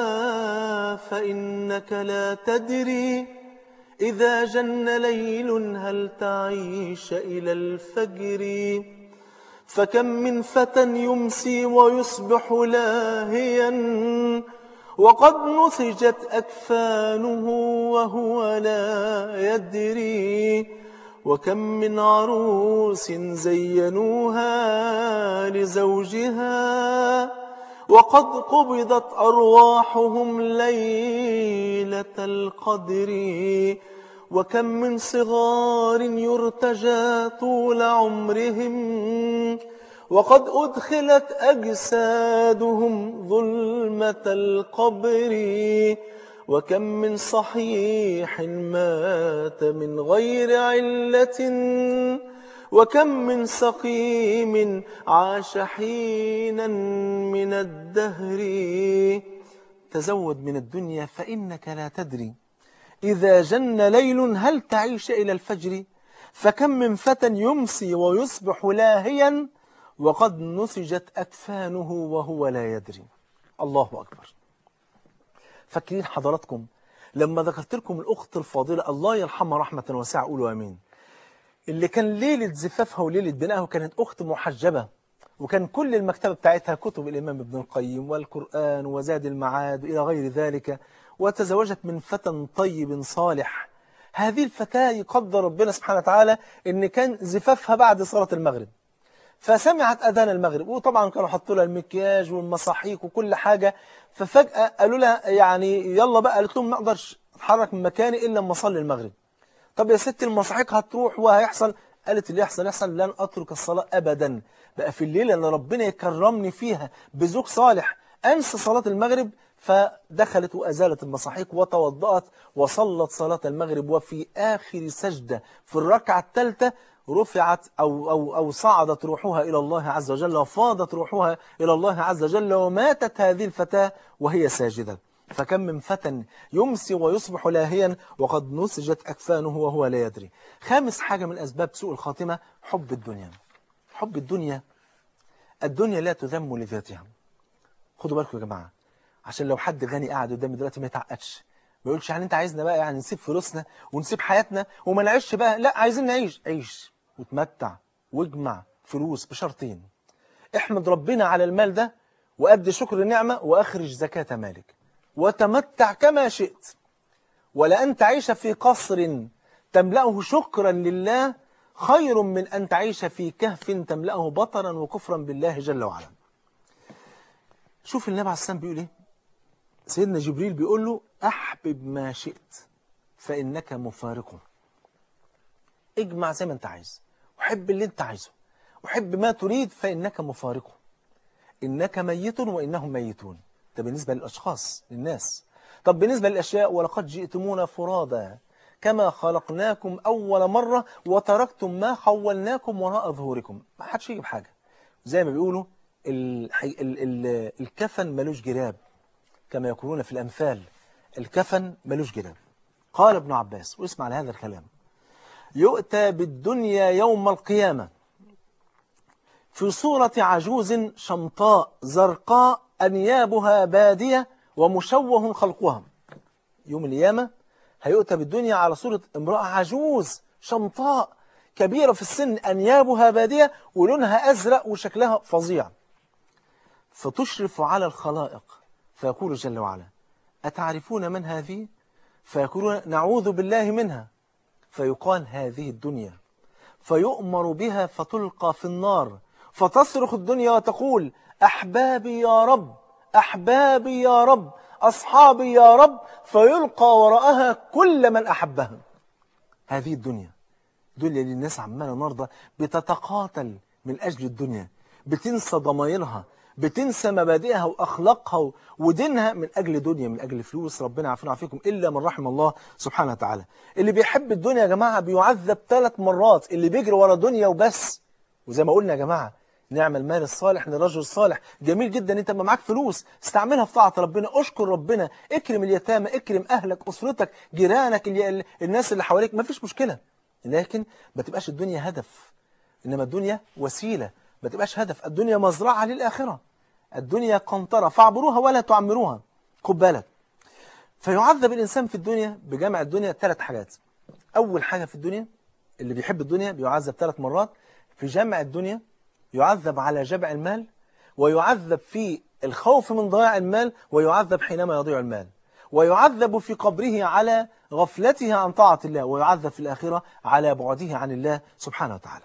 S1: فإنك لا تدري، إذا جن ليل هل تعيش إلى الفجر، فكم من فتى يمسي ويصبح لاهيا وقد نسجت أكفانه وهو لا يدري، وكم من عروس زينوها لزوجها وقد قبضت أرواحهم ليلة القدر، وكم من صغار يرتجى طول عمرهم وقد أدخلت أجسادهم ظلمة القبر، وكم من صحيح مات من غير علة وكم من سقيم عاش حينا من الدهر. تزود من الدنيا فإنك لا تدري، إذا جن ليل هل تعيش إلى الفجر، فكم من فتى يمسي ويصبح لاهيا وقد نسجت أكفانه وهو لا يدري. الله أكبر. فاكرين حضراتكم لما ذكرت لكم الأخت الفاضلة الله يرحمها رحمة واسعة، قولوا آمين، اللي كان ليلة زفافها وليلة بنائها وكانت أخت محجبة، وكان كل المكتبة بتاعتها كتب الإمام ابن القيم والقرآن وزاد المعاد إلى غير ذلك، وتزوجت من فتى طيب صالح. هذه الفتاة يقدر ربنا سبحانه وتعالى إن كان زفافها بعد صلاة المغرب، فسمعت أذان المغرب، وطبعا كانوا حطوا لها المكياج والمصاحيك وكل حاجة. ففجأة قالوا لها يعني يلا بقى، قالت لهم ما أقدرش أتحرك من مكاني إلا لما أصلي المغرب. طب يا ست المصاحيك هتروح وهيحصل. قالت اللي يحصل يحصل، لن أترك الصلاة أبدا. بقى في الليلة اللي ربنا يكرمني فيها بزوج صالح أنسى صلاة المغرب. فدخلت وأزالت المصاحيك وتوضأت وصلت صلاة المغرب. وفي آخر سجدة في الركعة الثالثة رفعت أو, أو, أو صعدت روحها إلى الله عز وجل، وفاضت روحها إلى الله عز وجل، وماتت هذه الفتاة وهي ساجدة. فكم من فتى يمسي ويصبح لاهيا وقد نسجت أكفانه وهو لا يدري. خامس حاجة من أسباب سوء الخاتمة حب الدنيا. حب الدنيا، الدنيا لا تذم لذاتها. خدوا بالكم يا جماعة، عشان لو حد غني قاعد قدامي دلوقتي ما يتعقدش، ما يقولش يعني انت عايزنا بقى يعني نسيب فلوسنا ونسيب حياتنا وما نعيش بقى. لا، عايزين نعيش، عيش وتمتع واجمع فلوس بشرطين: احمد ربنا على المال ده وأدي شكر النعمة وأخرج زكاة مالك وتمتع كما شئت. ولأن تعيش في قصر تملأه شكرا لله خير من أن تعيش في كهف تملأه بطرا وكفرا بالله جل وعلا. شوف النبي عليه السلام بيقول ايه. سيدنا جبريل بيقول له أحبب ما شئت فإنك مفارقه. اجمع زي ما انت عايز وحب اللي انت عايزه وحب ما تريد فإنك مفارقه. إنك ميت وإنهم ميتون. ده بالنسبة للأشخاص للناس. طب بالنسبة للأشياء: ولقد جئتمونا فرادا كما خلقناكم أول مرة وتركتم ما خولناكم وراء ظهوركم. ما حدش يجيب حاجة. زي ما بيقولوا الحي... ال... ال... الكفن ملوش جراب، كما يقولون في الأمثال: الكفن ملوش جراب. قال ابن عباس، واسمع على هذا الكلام: يؤتى بالدنيا يوم القيامة في صورة عجوز شمطاء زرقاء أنيابها بادية ومشوه خلقها. يوم القيامة هيؤتى بالدنيا على صورة امرأة عجوز شمطاء كبيرة في السن، أنيابها بادية ولونها أزرق وشكلها فظيع. فتشرف على الخلائق فيقول جل وعلا: أتعرفون من هذه؟ فيقولون: نعوذ بالله منها. فيقال: هذه الدنيا. فيؤمر بها فتلقى في النار، فتصرخ الدنيا وتقول: أحبابي يا رب، أحبابي يا رب، أصحابي يا رب. فيلقى وراءها كل من أحبها. هذه الدنيا، دنيا للناس عمالة النهارده بتتقاتل من أجل الدنيا، بتنسى ضمائرها، بتنسى مبادئها وأخلاقها ودينها من أجل دنيا، من أجل فلوس. ربنا يعافينا ويعافيكم إلا من رحم الله سبحانه وتعالى. اللي بيحب الدنيا يا جماعة بيعذب ثلاث مرات: اللي بيجري ورا دنيا وبس. وزي ما قلنا يا جماعة: نعم المال الصالح للرجل الصالح. جميل جدا انت ما معاك فلوس استعملها في طاعة ربنا، اشكر ربنا، اكرم اليتامى، اكرم أهلك، أسرتك، جيرانك، اللي الناس اللي حواليك، ما فيش مشكلة. لكن ما تبقاش الدنيا هدف، إنما الدنيا وسيلة. ما تبقاش هدف. الدنيا مزرعة للآخرة. الدنيا قنطرة فاعبروها ولا تعمروها. خد بالك. فيعذب الإنسان في الدنيا بجمع الدنيا ثلاث حاجات. أول حاجة في الدنيا، اللي بيحب الدنيا بيعذب ثلاث مرات: في جمع الدنيا، يعذب على جمع المال، ويعذب في الخوف من ضياع المال، ويعذب حينما يضيع المال، ويعذب في قبره على غفلته عن طاعة الله، ويعذب في الآخرة على بعده عن الله سبحانه وتعالى.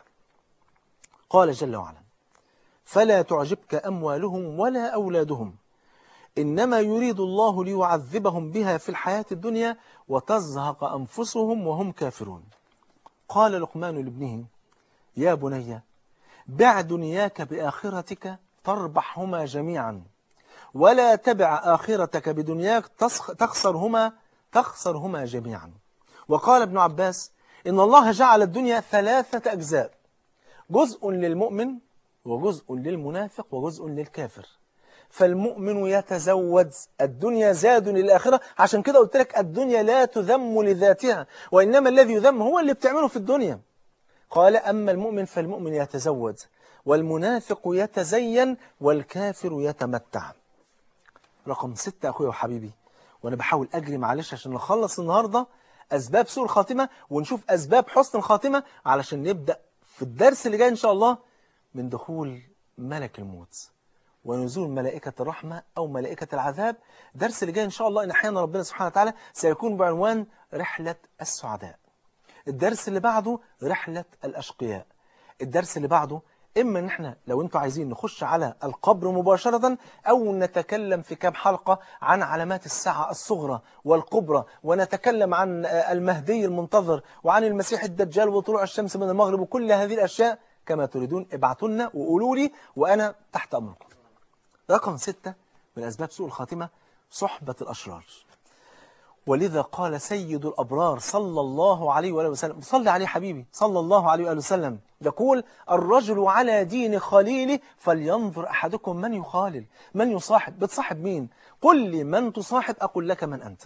S1: قال جل وعلا: فلا تعجبك أموالهم ولا أولادهم إنما يريد الله ليعذبهم بها في الحياة الدنيا وتزهق أنفسهم وهم كافرون. قال لقمان لابنه: يا بني بع دنياك بآخرتك تربحهما جميعا، ولا تبع آخرتك بدنياك تخسرهما تخسرهما جميعا. وقال ابن عباس: إن الله جعل الدنيا ثلاثة أجزاء: جزء للمؤمن وجزء للمنافق وجزء للكافر. فالمؤمن يتزود، الدنيا زاد للآخرة. عشان كده قلت لك الدنيا لا تذم لذاتها، وإنما الذي يذم هو اللي بتعمله في الدنيا. قال: أما المؤمن فالمؤمن يتزود، والمنافق يتزين، والكافر يتمتع. رقم ستة أخويا وحبيبي، وأنا بحاول أجري معلش عشان نخلص النهاردة أسباب سوء الخاتمة ونشوف أسباب حسن الخاتمة، علشان نبدأ في الدرس اللي جاي إن شاء الله من دخول ملك الموت ونزول ملائكة الرحمة أو ملائكة العذاب. الدرس اللي جاي إن شاء الله إن أحيانا ربنا سبحانه وتعالى سيكون بعنوان رحلة السعداء. الدرس اللي بعده رحلة الأشقياء. الدرس اللي بعده إما إن إحنا لو أنتوا عايزين نخش على القبر مباشرة، أو نتكلم في كام حلقة عن علامات الساعة الصغرى والكبرى، ونتكلم عن المهدي المنتظر وعن المسيح الدجال وطلوع الشمس من المغرب وكل هذه الأشياء، كما تريدون ابعتوا لنا وقولوا لي وأنا تحت أمركم. رقم ستة من أسباب سوء الخاتمة صحبة الأشرار. ولذا قال سيد الأبرار صلى الله عليه وآله وسلم، صلى عليه حبيبي صلى الله عليه وآله وسلم، يقول: الرجل على دين خليله فلينظر أحدكم من يخالل، من يصاحب. بتصاحب مين؟ قل لي من تصاحب أقول لك من أنت.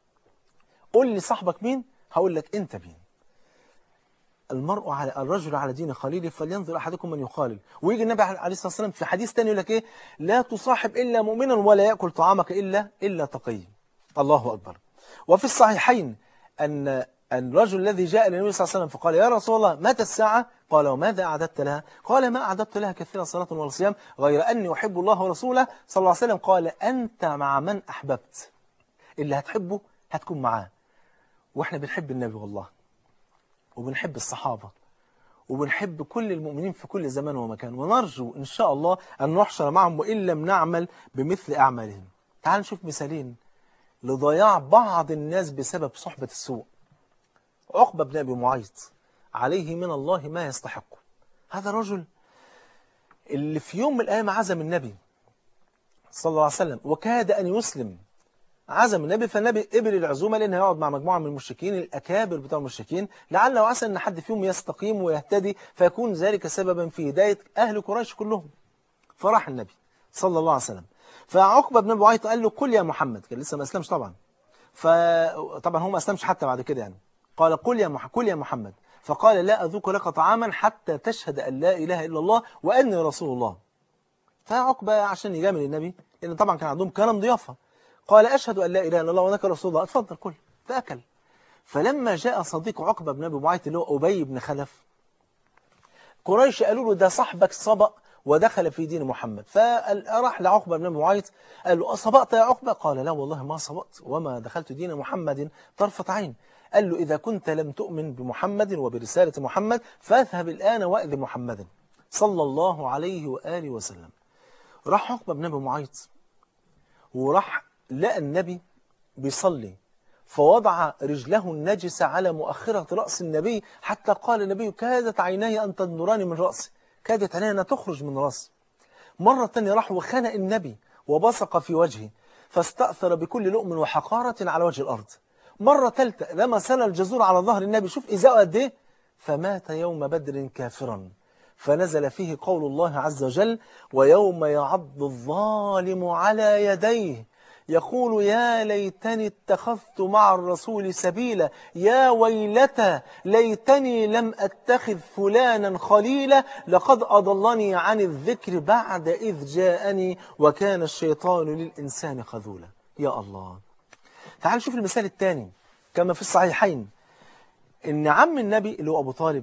S1: قل لي صاحبك مين هقول لك أنت مين. المرء على الرجل على دين خليله فلينظر أحدكم من يخالل. ويجي النبي عليه الصلاة والسلام في حديث ثاني يقول لك إيه؟ لا تصاحب إلا مؤمنا ولا يأكل طعامك إلا إلا تقي. الله أكبر. وفي الصحيحين أن الرجل الذي جاء للنبي صلى الله عليه وسلم فقال: يا رسول الله متى الساعة؟ قال: وماذا أعددت لها؟ قال: ما أعددت لها كثيرا صلاة وصيام غير أني أحب الله ورسوله صلى الله عليه وسلم. قال: أنت مع من أحببت. اللي هتحبه هتكون معاه. وإحنا بنحب النبي والله، وبنحب الصحابة، وبنحب كل المؤمنين في كل زمان ومكان، ونرجو إن شاء الله أن نحشر معهم وإن لم نعمل بمثل أعمالهم. تعال نشوف مثالين لضياع بعض الناس بسبب صحبة السوء. عقبة بن أبي معيط عليه من الله ما يستحقه. هذا الرجل اللي في يوم من الأيام عزم النبي صلى الله عليه وسلم وكاد أن يسلم. عزم النبي، فالنبي قبل العزومة لأنه يقعد مع مجموعة من المشركين الأكابر بتاع المشركين، لعل وعسى أن حد فيهم يستقيم ويهتدي فيكون ذلك سببا في هداية أهل قريش كلهم. فراح النبي صلى الله عليه وسلم، فعقبة بن أبي معيط قال له: قل يا محمد. كان لسه ما أسلمش طبعا، فطبعا هو ما أسلمش حتى بعد كده يعني. قال: قل يا محمد، قل يا محمد. فقال: لا أذوق لك طعاما حتى تشهد أن لا إله إلا الله وأني رسول الله. فعقبة عشان يجامل النبي، لأن طبعا كان عندهم كلام ضيافة، قال: أشهد أن لا إله إلا الله وأنك رسول الله. اتفضل كل. فأكل. فلما جاء صديق عقبة بن أبي معيط اللي هو أبي بن خلف، قريش قالوا له: ده صاحبك سبق ودخل في دين محمد. فراح لعقبة بن أبي معيط قال له: أصبقت يا عقبة؟ قال: لا والله ما صبقت وما دخلت دين محمد طرفة عين. قال له: إذا كنت لم تؤمن بمحمد وبرسالة محمد فاذهب الآن وأذ محمدا صلى الله عليه وآله وسلم. راح عقبة بن أبي معيط وراح لقى النبي بيصلي، فوضع رجله النجسة على مؤخرة رأس النبي حتى قال النبي: كادت عيناي أن تنظران من رأسي، كادت عيناي أن تخرج من رأسي. مرة ثانية راح وخنق النبي وبصق في وجهه فاستأثر بكل لؤم وحقارة على وجه الأرض. مرة ثالثة لما سال الجزور على ظهر النبي، شوف إزاءه قد إيه، فمات يوم بدر كافرا. فنزل فيه قول الله عز وجل: ويوم يعض الظالم على يديه يقول يا ليتني اتخذت مع الرسول سبيلا، يا ويلتى ليتني لم أتخذ فلانا خليلا، لقد أضلني عن الذكر بعد إذ جاءني وكان الشيطان للإنسان خذولا. يا الله. تعال شوف المثال الثاني كما في الصحيحين، إن عم النبي اللي هو أبو طالب،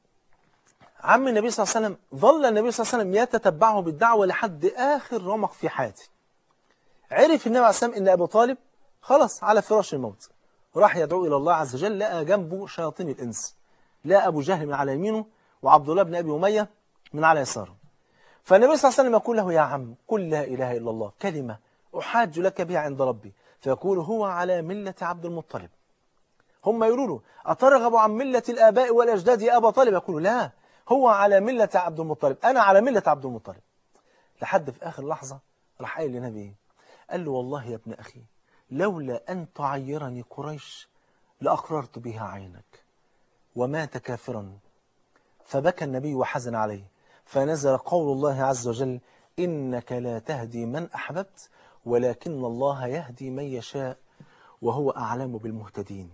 S1: عم النبي صلى الله عليه وسلم، ظل النبي صلى الله عليه وسلم يتتبعه بالدعوة لحد آخر رمق في حياته. عرف النبي عليه السلام ان ابو طالب خلاص على فراش الموت، راح يدعو الى الله عز وجل، لقى جنبه شياطين الانس، لقى ابو جهل من على يمينه وعبد الله بن ابي اميه من على يساره. فالنبي صلى الله عليه وسلم يقول له: يا عم قل لا اله الا الله كلمه احاج لك بها عند ربي. فيقول: هو على مله عبد المطلب. هم يقولوا له: اترغب عن مله الاباء والاجداد يا ابا طالب؟ يقول: لا، هو على مله عبد المطلب، انا على مله عبد المطلب. لحد في اخر لحظه راح قايل للنبي، قال له: والله يا ابن أخي لولا أن تعيرني قريش لأقررت بها عينك. ومات كافرا. فبكى النبي وحزن عليه، فنزل قول الله عز وجل: إنك لا تهدي من أحببت ولكن الله يهدي من يشاء وهو أعلم بالمهتدين.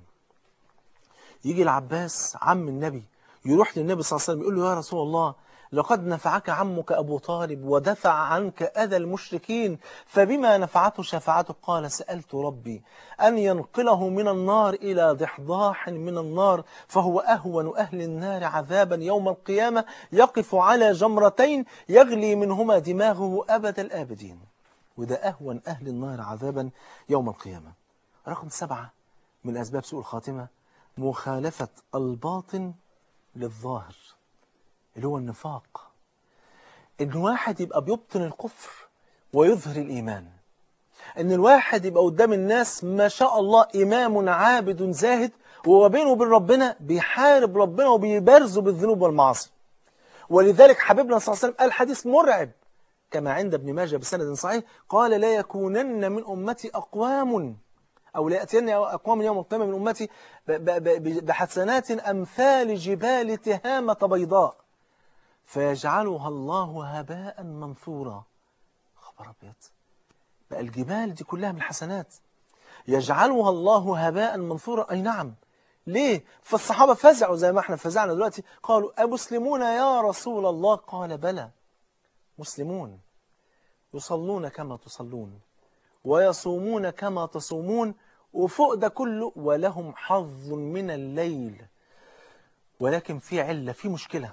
S1: يجي العباس عم النبي يروح للنبي صلى الله عليه وسلم يقول له: يا رسول الله لقد نفعك عمك أبو طالب ودفع عنك أذى المشركين، فبما نفعته شفاعته؟ قال: سألت ربي أن ينقله من النار إلى ضحضاح من النار، فهو أهون أهل النار عذابا يوم القيامة، يقف على جمرتين يغلي منهما دماغه أبد الآبدين. وده أهون أهل النار عذابا يوم القيامة. رقم سبعة من أسباب سوء الخاتمة مخالفة الباطن للظاهر، اللي هو النفاق. إن واحد يبقى بيبطن الكفر ويظهر الإيمان، إن الواحد يبقى قدام الناس ما شاء الله إمام عابد زاهد، وبينه وبين ربنا بيحارب ربنا وبيبارزه بالذنوب والمعاصي. ولذلك حبيبنا صلى الله عليه وسلم قال حديث مرعب كما عند ابن ماجه بسند صحيح، قال لا يكونن من أمتي أقوام أو لا يأتين أقوام يوم القيامة من أمتي بحسنات أمثال جبال تهامة بيضاء فيجعلها الله هباء منثورا. خبر أبيض، بقى الجبال دي كلها من الحسنات يجعلها الله هباء منثورا. أي نعم. ليه؟ فالصحابة فزعوا زي ما احنا فزعنا دلوقتي، قالوا أمسلمون يا رسول الله؟ قال بلى، مسلمون يصلون كما تصلون ويصومون كما تصومون، وفوق ده كله ولهم حظ من الليل، ولكن في علة، في مشكلة،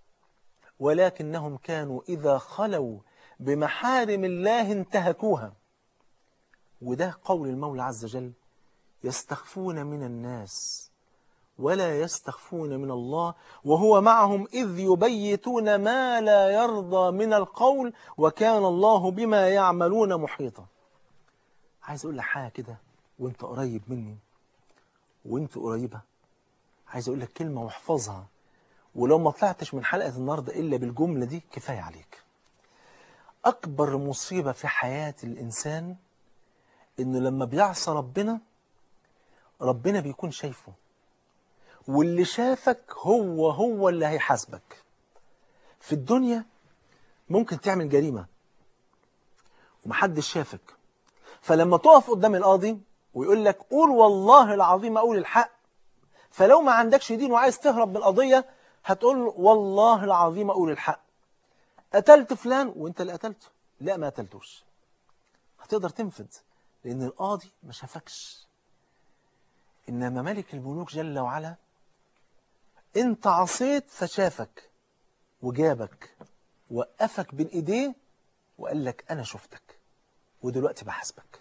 S1: ولكنهم كانوا إذا خلوا بمحارم الله انتهكوها. وده قول المولى عز وجل: يستخفون من الناس ولا يستخفون من الله وهو معهم إذ يبيتون ما لا يرضى من القول وكان الله بما يعملون محيطا. عايز أقول لك حاجة كده وانت قريب مني وانت قريبة، عايز أقول لك كلمة واحفظها، ولو ما طلعتش من حلقة النهاردة إلا بالجملة دي كفاية عليك. أكبر مصيبة في حياة الإنسان إنه لما بيعصى ربنا ربنا بيكون شايفه، واللي شافك هو هو اللي هيحاسبك. في الدنيا ممكن تعمل جريمة ومحدش شافك، فلما تقف قدام القاضي ويقول لك قول والله العظيم أقول الحق، فلو ما عندكش دين وعايز تهرب من القضية هتقول له والله العظيم أقول الحق. قتلت فلان وانت اللي قتلته، لا ما قتلتوش، هتقدر تنفذ لأن القاضي ما شافكش. إنما ملك الملوك جل وعلا انت عصيت فشافك وجابك وقفك بين ايديه وقال لك انا شفتك ودلوقتي بحاسبك.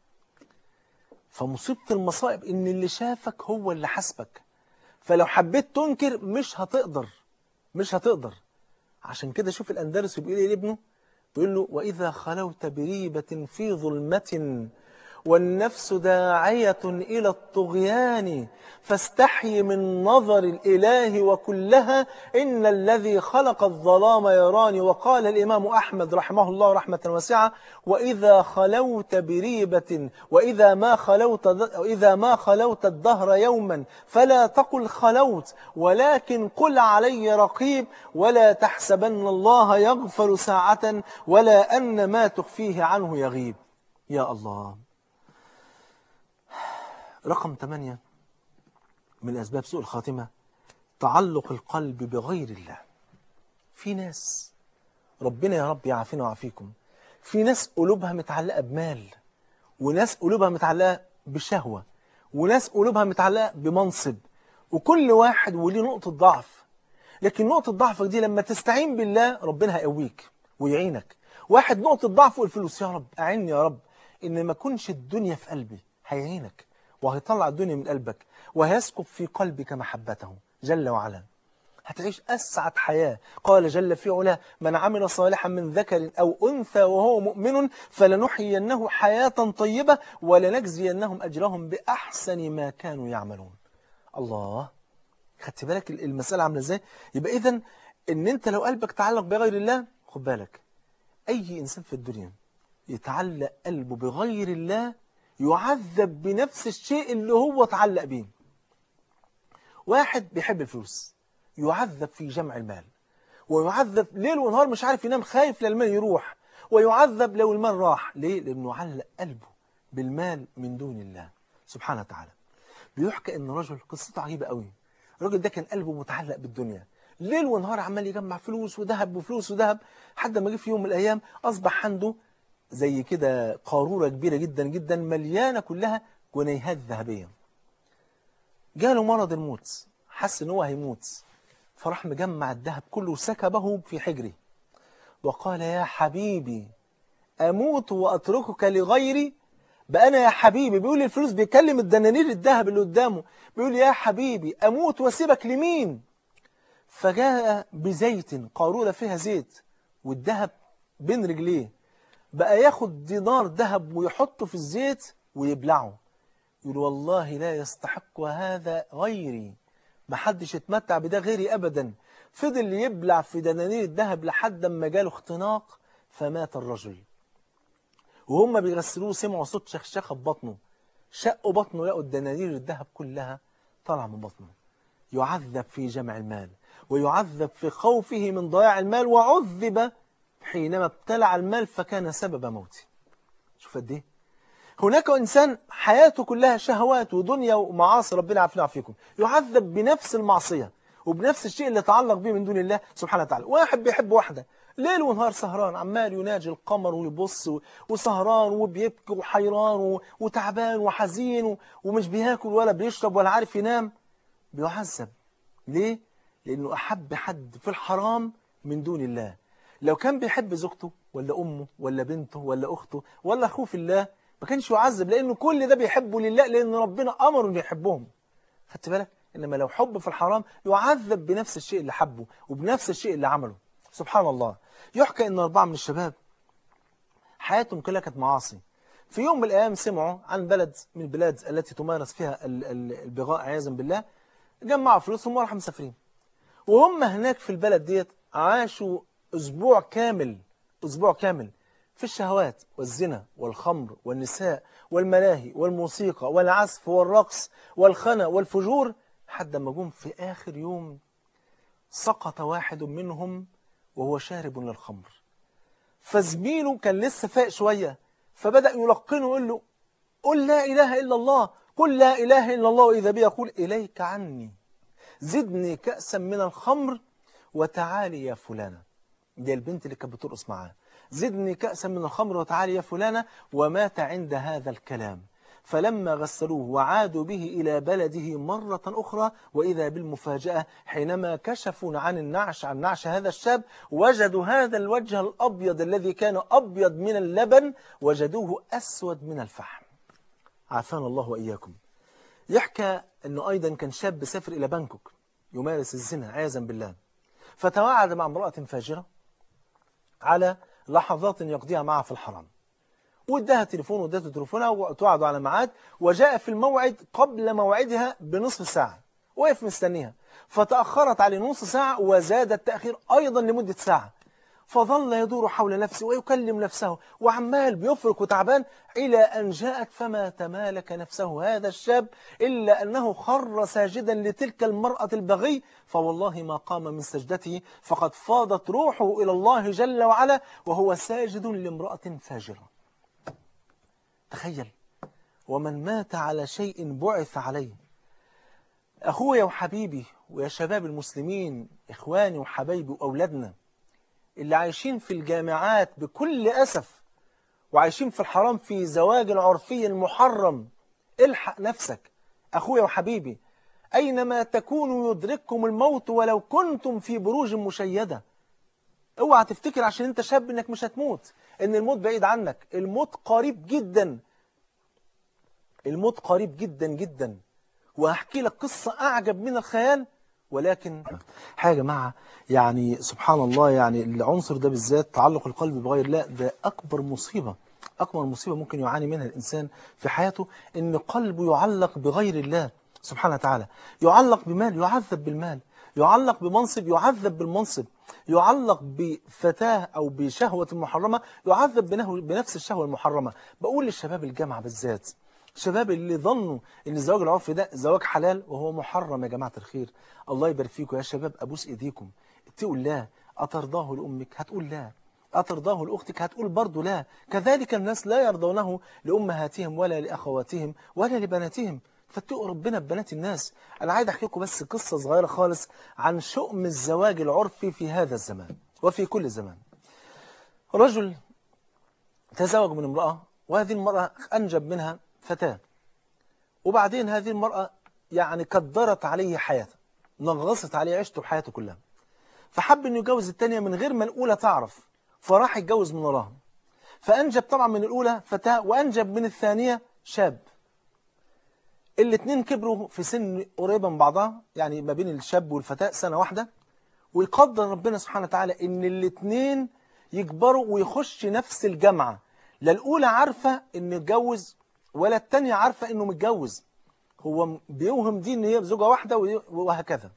S1: فمصيبة المصائب ان اللي شافك هو اللي حاسبك، فلو حبيت تنكر مش هتقدر مش هتقدر عشان كده شوف الأندلسي بيقول ايه لابنه، بيقول له: وإذا خلوت بريبة في ظلمة والنفس داعية إلى الطغيان فاستحي من نظر الإله وكلها إن الذي خلق الظلام يراني. وقال الإمام أحمد رحمه الله رحمة واسعة: وإذا خلوت بريبة وإذا ما خلوت وإذا ما خلوت الدهر يوما فلا تقل خلوت ولكن قل علي رقيب ولا تحسبن الله يغفر ساعة ولا أن ما تخفيه عنه يغيب. يا الله. رقم ثمانية من أسباب سوء الخاتمة تعلق القلب بغير الله. في ناس، ربنا يا رب يعافينا ويعافيكم، في ناس قلوبها متعلقة بمال، وناس قلوبها متعلقة بشهوة، وناس قلوبها متعلقة بمنصب، وكل واحد وليه نقطة ضعف. لكن نقطة ضعفك دي لما تستعين بالله ربنا هيقويك ويعينك. واحد نقطة ضعفه الفلوس، يا رب أعني يا رب إن ما كنش الدنيا في قلبي، هيعينك وهيطلع الدنيا من قلبك وهيسكب في قلبك محبته جل وعلا. هتعيش أسعد حياة. قال جل في علاه: من عمل صالحا من ذكر أو أنثى وهو مؤمن فلنحيينه حياة طيبة ولنجزينهم أجرهم بأحسن ما كانوا يعملون. الله، خدت بالك المسألة عاملة ازاي؟ يبقى إذن إن أنت لو قلبك تعلق بغير الله، خد بالك أي إنسان في الدنيا يتعلق قلبه بغير الله يعذب بنفس الشيء اللي هو تعلق بيه. واحد بيحب الفلوس يعذب في جمع المال، ويعذب ليل ونهار مش عارف ينام خايف للمال يروح، ويعذب لو المال راح. ليه؟ لأنه علق قلبه بالمال من دون الله سبحانه وتعالى. بيحكى إن رجل قصته عجيبة قوي. الراجل ده كان قلبه متعلق بالدنيا، ليل ونهار عمال يجمع فلوس وذهب وفلوس وذهب، حتى ما جه في يوم من الأيام أصبح عنده زي كده قارورة كبيرة جدا جدا مليانة كلها جنيهات ذهبية. جاله مرض الموت، حس ان هو هيموت، فراح مجمع الذهب كله وسكبه في حجره وقال: يا حبيبي أموت وأتركك لغيري. بقى أنا يا حبيبي، بيقول الفلوس، بيكلم الدنانير الذهب اللي قدامه، بيقول: يا حبيبي أموت واسيبك لمين؟ فجاء بزيت، قارورة فيها زيت، والذهب بين رجليه، بقى ياخد دينار ذهب ويحطه في الزيت ويبلعه، يقول والله لا يستحق هذا غيري، ما حدش يتمتع بده غيري أبدا. فضل يبلع في دنانير الذهب لحد ما جاله اختناق فمات الرجل. وهم بيغسلوه سمعوا صوت شخشخة في بطنه، شقوا بطنه لقوا الدنانير الذهب كلها طالعه من بطنه. يعذب في جمع المال، ويعذب في خوفه من ضياع المال، وعذب حينما ابتلع المال فكان سبب موته. شوف قد ايه. هناك إنسان حياته كلها شهوات ودنيا ومعاصي، ربنا يعافينا ويعافيكم، يعذب بنفس المعصية وبنفس الشيء اللي يتعلق به من دون الله سبحانه وتعالى. واحد بيحب واحدة ليل ونهار سهران، عمال يناجي القمر ويبص وسهران وبيبكي وحيران وتعبان وحزين ومش بياكل ولا بيشرب ولا عارف ينام، بيعذب. ليه؟ لأنه أحب حد في الحرام من دون الله. لو كان بيحب زوجته ولا أمه ولا بنته ولا أخته ولا أخوه في الله ما كانش يعذب، لأنه كل ده بيحبه لله، لأن ربنا أمره إنه يحبهم. خدت بالك؟ إنما لو حب في الحرام يعذب بنفس الشيء اللي حبه وبنفس الشيء اللي عمله. سبحان الله. يحكى إن أربعة من الشباب حياتهم كلها كانت معاصي. في يوم من الأيام سمعوا عن بلد من البلاد التي تمارس فيها البغاء عياذا بالله، جمعوا فلوسهم وراحوا مسافرين. وهم هناك في البلد ديت عاشوا أسبوع كامل، أسبوع كامل في الشهوات والزنا والخمر والنساء والملاهي والموسيقى والعزف والرقص والخنا والفجور، حتى ما جم في آخر يوم سقط واحد منهم وهو شارب للخمر. فزميله كان لسه فاق شوية، فبدأ يلقنه ويقول له قل لا إله إلا الله، قل لا إله إلا الله، وإذا بي يقول إليك عني، زدني كأسا من الخمر وتعالي يا فلانة. دي البنت اللي كانت بترقص معاه. زدني كأسا من الخمر وتعالي يا فلانة. ومات عند هذا الكلام. فلما غسلوه وعادوا به إلى بلده مرة أخرى، وإذا بالمفاجأة حينما كشفوا عن النعش عن نعش هذا الشاب وجدوا هذا الوجه الأبيض الذي كان أبيض من اللبن وجدوه أسود من الفحم. عافانا الله وإياكم. يحكى أنه أيضا كان شاب سافر إلى بانكوك يمارس الزنا عياذا بالله، فتواعد مع امرأة فاجرة على لحظات يقضيها معها في الحرام، واداها تليفون وادته تليفونها وتوعدوا على ميعاد، وجاء في الموعد قبل موعدها بنصف ساعة، وقف مستنيها فتأخرت عليه نصف ساعة وزاد التأخير أيضا لمدة ساعة، فظل يدور حول نفسه ويكلم نفسه وعمال بيفرك وتعبان إلى أن جاءت فما تمالك نفسه هذا الشاب إلا أنه خر ساجدا لتلك المرأة البغي، فوالله ما قام من سجدته فقد فاضت روحه إلى الله جل وعلا وهو ساجد لامرأة فاجرة. تخيل، ومن مات على شيء بعث عليه. أخويا وحبيبي ويا شباب المسلمين، إخواني وحبايبي وأولادنا اللي عايشين في الجامعات بكل أسف وعايشين في الحرام في زواج العرفي المحرم، الحق نفسك أخويا وحبيبي، أينما تكونوا يدرككم الموت ولو كنتم في بروج مشيدة. اوعى تفتكر عشان انت شاب انك مش هتموت، ان الموت بعيد عنك. الموت قريب جدا، الموت قريب جدا جدا. وهحكي لك قصة أعجب من الخيال، ولكن حاجة يا جماعة يعني سبحان الله، يعني العنصر ده بالذات تعلق القلب بغير الله ده أكبر مصيبة، أكبر مصيبة ممكن يعاني منها الإنسان في حياته، إن قلبه يعلق بغير الله سبحانه وتعالى. يعلق بمال يعذب بالمال، يعلق بمنصب يعذب بالمنصب، يعلق بفتاة أو بشهوة محرمة يعذب بنفس الشهوة المحرمة. بقول للشباب الجامعة بالذات، الشباب اللي ظنوا ان الزواج العرفي ده زواج حلال وهو محرم، يا جماعة الخير الله يبارك فيكم يا شباب، ابوس ايديكم اتقوا الله. أترضاه لأمك؟ هتقول لا. أترضاه لأختك؟ هتقول برضو لا. كذلك الناس لا يرضونه لأمهاتهم ولا لأخواتهم ولا لبناتهم، فاتقوا ربنا ببنات الناس. أنا عايز أحكي لكم بس قصة صغيرة خالص عن شؤم الزواج العرفي في هذا الزمان وفي كل زمان. رجل تزوج من امرأة، وهذه المرأة أنجب منها فتاة، وبعدين هذه المرأة يعني كدرت عليه حياته، نغصت عليه عيشته وحياته كلها، فحب انه يتجوز الثانية من غير ما الأولى تعرف، فراح يتجوز من وراها، فأنجب طبعا من الأولى فتاة وأنجب من الثانية شاب. الاثنين كبروا في سن قريبة من بعضها، يعني ما بين الشاب والفتاة سنة واحدة، ويقدر ربنا سبحانه وتعالى ان الاثنين يكبروا ويخش نفس الجامعة، لا الأولى عارفة إنه اتجوز ولا التانية عارفة إنه متجوز، هو بيوهم دي إن هي زوجة واحدة وهكذا.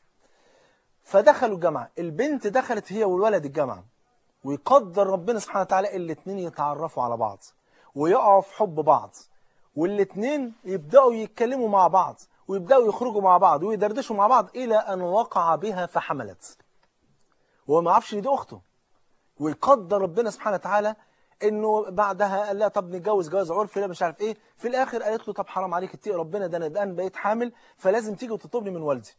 S1: فدخلوا الجامعة، البنت دخلت هي والولد الجامعة، ويقدر ربنا سبحانه وتعالى الاتنين يتعرفوا على بعض ويقعوا في حب بعض، والاتنين يبدأوا يتكلموا مع بعض ويبدأوا يخرجوا مع بعض ويدردشوا مع بعض إلى أن وقع بها فحملت، وهو ما عرفش إن دي أخته. ويقدر ربنا سبحانه وتعالى إنه بعدها قال لها طب نتجوز جواز عرفي، لا مش عارف إيه، في الآخر قالت له طب حرام عليك اتقي ربنا، ده أنا الآن بقيت حامل فلازم تيجي وتطلبني من والدي.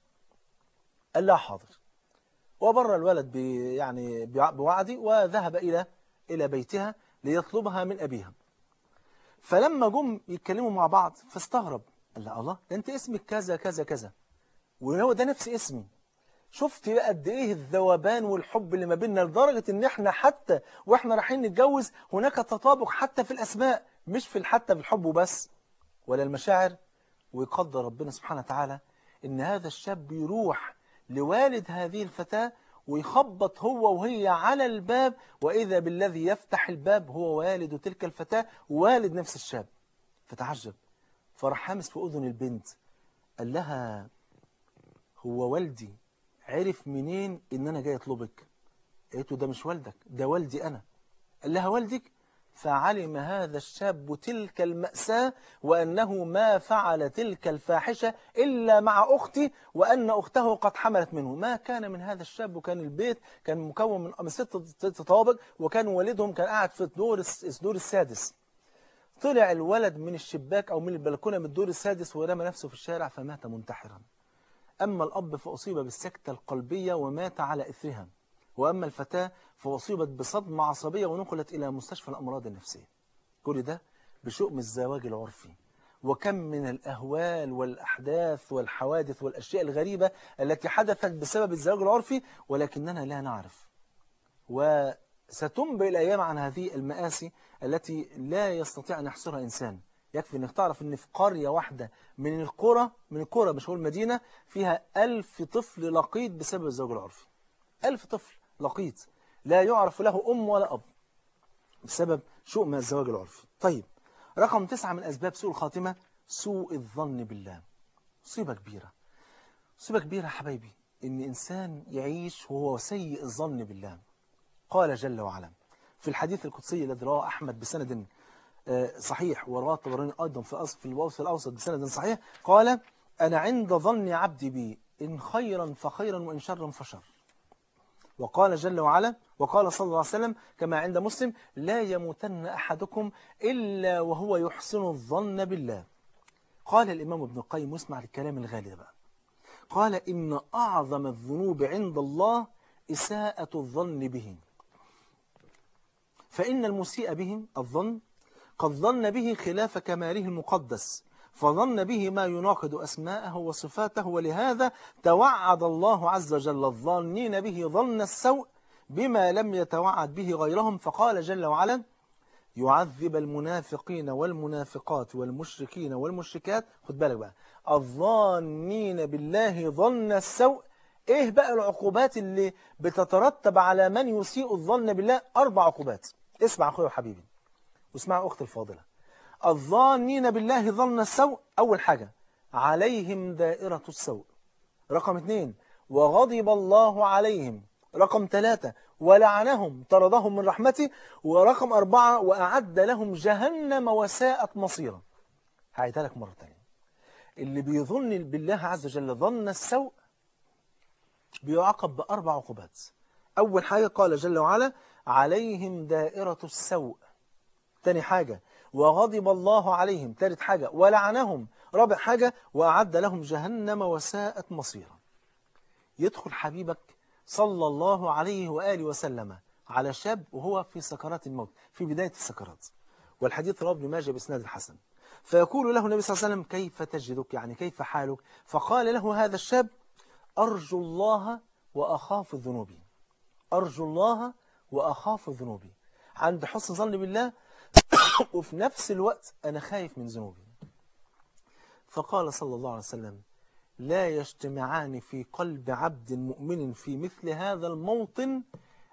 S1: قال لها حاضر، وبر الولد بي يعني بوعدي وذهب إلى إلى بيتها ليطلبها من أبيها. فلما جم يتكلموا مع بعض فاستغرب، قال لها الله ده أنت اسمك كذا كذا كذا وهو ده نفس اسمي. شفت بقى قد إيه الذوبان والحب اللي ما بيننا، لدرجة إن إحنا حتى وإحنا رايحين نتجوز هناك تطابق حتى في الأسماء، مش في حتى في الحب وبس ولا المشاعر. ويقدر ربنا سبحانه وتعالى إن هذا الشاب يروح لوالد هذه الفتاة ويخبط هو وهي على الباب، وإذا بالذي يفتح الباب هو والد تلك الفتاة والد نفس الشاب. فتعجب، فراح حامس في أذن البنت قال لها هو والدي عرف منين إن أنا جاي أطلبك؟ قالت له ده مش والدك، ده والدي أنا. قال لها والدك؟ فعلم هذا الشاب تلك المأساة وأنه ما فعل تلك الفاحشة إلا مع أختي، وأن أخته قد حملت منه. ما كان من هذا الشاب، وكان البيت كان مكون من ست طوابق، وكان والدهم كان قاعد في الدور الدور السادس. طلع الولد من الشباك أو من البلكونة من الدور السادس ورمى نفسه في الشارع فمات منتحرا. أما الأب فأصيب بالسكتة القلبية ومات على إثرها، وأما الفتاة فأصيبت بصدمة عصبية ونقلت إلى مستشفى الأمراض النفسية. كل ده بشؤم الزواج العرفي. وكم من الأهوال والأحداث والحوادث والأشياء الغريبة التي حدثت بسبب الزواج العرفي ولكننا لا نعرف. وستنبئ الأيام عن هذه المآسي التي لا يستطيع أن يحصرها إنسان. يكفي أنك تعرف أن في قرية واحدة من القرى من القرى مش هو المدينة فيها ألف طفل لقيط بسبب الزواج العرفي. ألف طفل لقيط لا يعرف له أم ولا أب بسبب شؤم الزواج العرفي. طيب، رقم تسعة من أسباب سوء الخاتمة سوء الظن بالله. مصيبة كبيرة، مصيبة كبيرة حبايبي إن إنسان يعيش وهو سيء الظن بالله. قال جل وعلا في الحديث القدسي الذي رواه أحمد بسند صحيح ورواه الطبراني أيضا في أصل في الوصف الأوسط بسند صحيح، قال أنا عند ظن عبدي بي إن خيرا فخيرا وإن شرا فشر. وقال جل وعلا وقال صلى الله عليه وسلم كما عند مسلم لا يموتن أحدكم إلا وهو يحسن الظن بالله. قال الإمام ابن القيم، واسمع الكلام الغالي بقى، قال إن أعظم الذنوب عند الله إساءة الظن به، فإن المسيء به الظن قد ظن به خلاف كماله المقدس، فظن به ما يناقض أسماءه وصفاته، ولهذا توعد الله عز وجل الظانين به ظن السوء بما لم يتوعد به غيرهم، فقال جل وعلا يعذب المنافقين والمنافقات والمشركين والمشركات، خد بالك بقى، الظانين بالله ظن السوء. ايه بقى العقوبات اللي بتترتب على من يسيء الظن بالله؟ أربع عقوبات. اسمع أخوي وحبيبي واسمع أختي الفاضلة. الظانين بالله ظن السوء، أول حاجة عليهم دائرة السوء. رقم اثنين وغضب الله عليهم. رقم ثلاثة ولعنهم طردهم من رحمته. ورقم أربعة وأعد لهم جهنم وساءت مصيرا. هعيدها لك مرة تانية. اللي بيظن بالله عز وجل ظن السوء بيعاقب بأربع عقوبات. أول حاجة قال جل وعلا عليهم دائرة السوء. تاني حاجة وغضب الله عليهم. تالت حاجة ولعنهم. رابع حاجة وأعد لهم جهنم وساءت مصيرا. يدخل حبيبك صلى الله عليه وآله وسلم على شاب وهو في سكرات الموت، في بداية السكرات، والحديث رواه ابن ماجه بإسناد الحسن، فيقول له النبي صلى الله عليه وسلم كيف تجدك، يعني كيف حالك؟ فقال له هذا الشاب أرجو الله وأخاف ذنوبي. أرجو الله وأخاف ذنوبي، عند حسن ظن بالله وفي نفس الوقت أنا خايف من ذنوبي. فقال صلى الله عليه وسلم لا يجتمعان في قلب عبد مؤمن في مثل هذا الموطن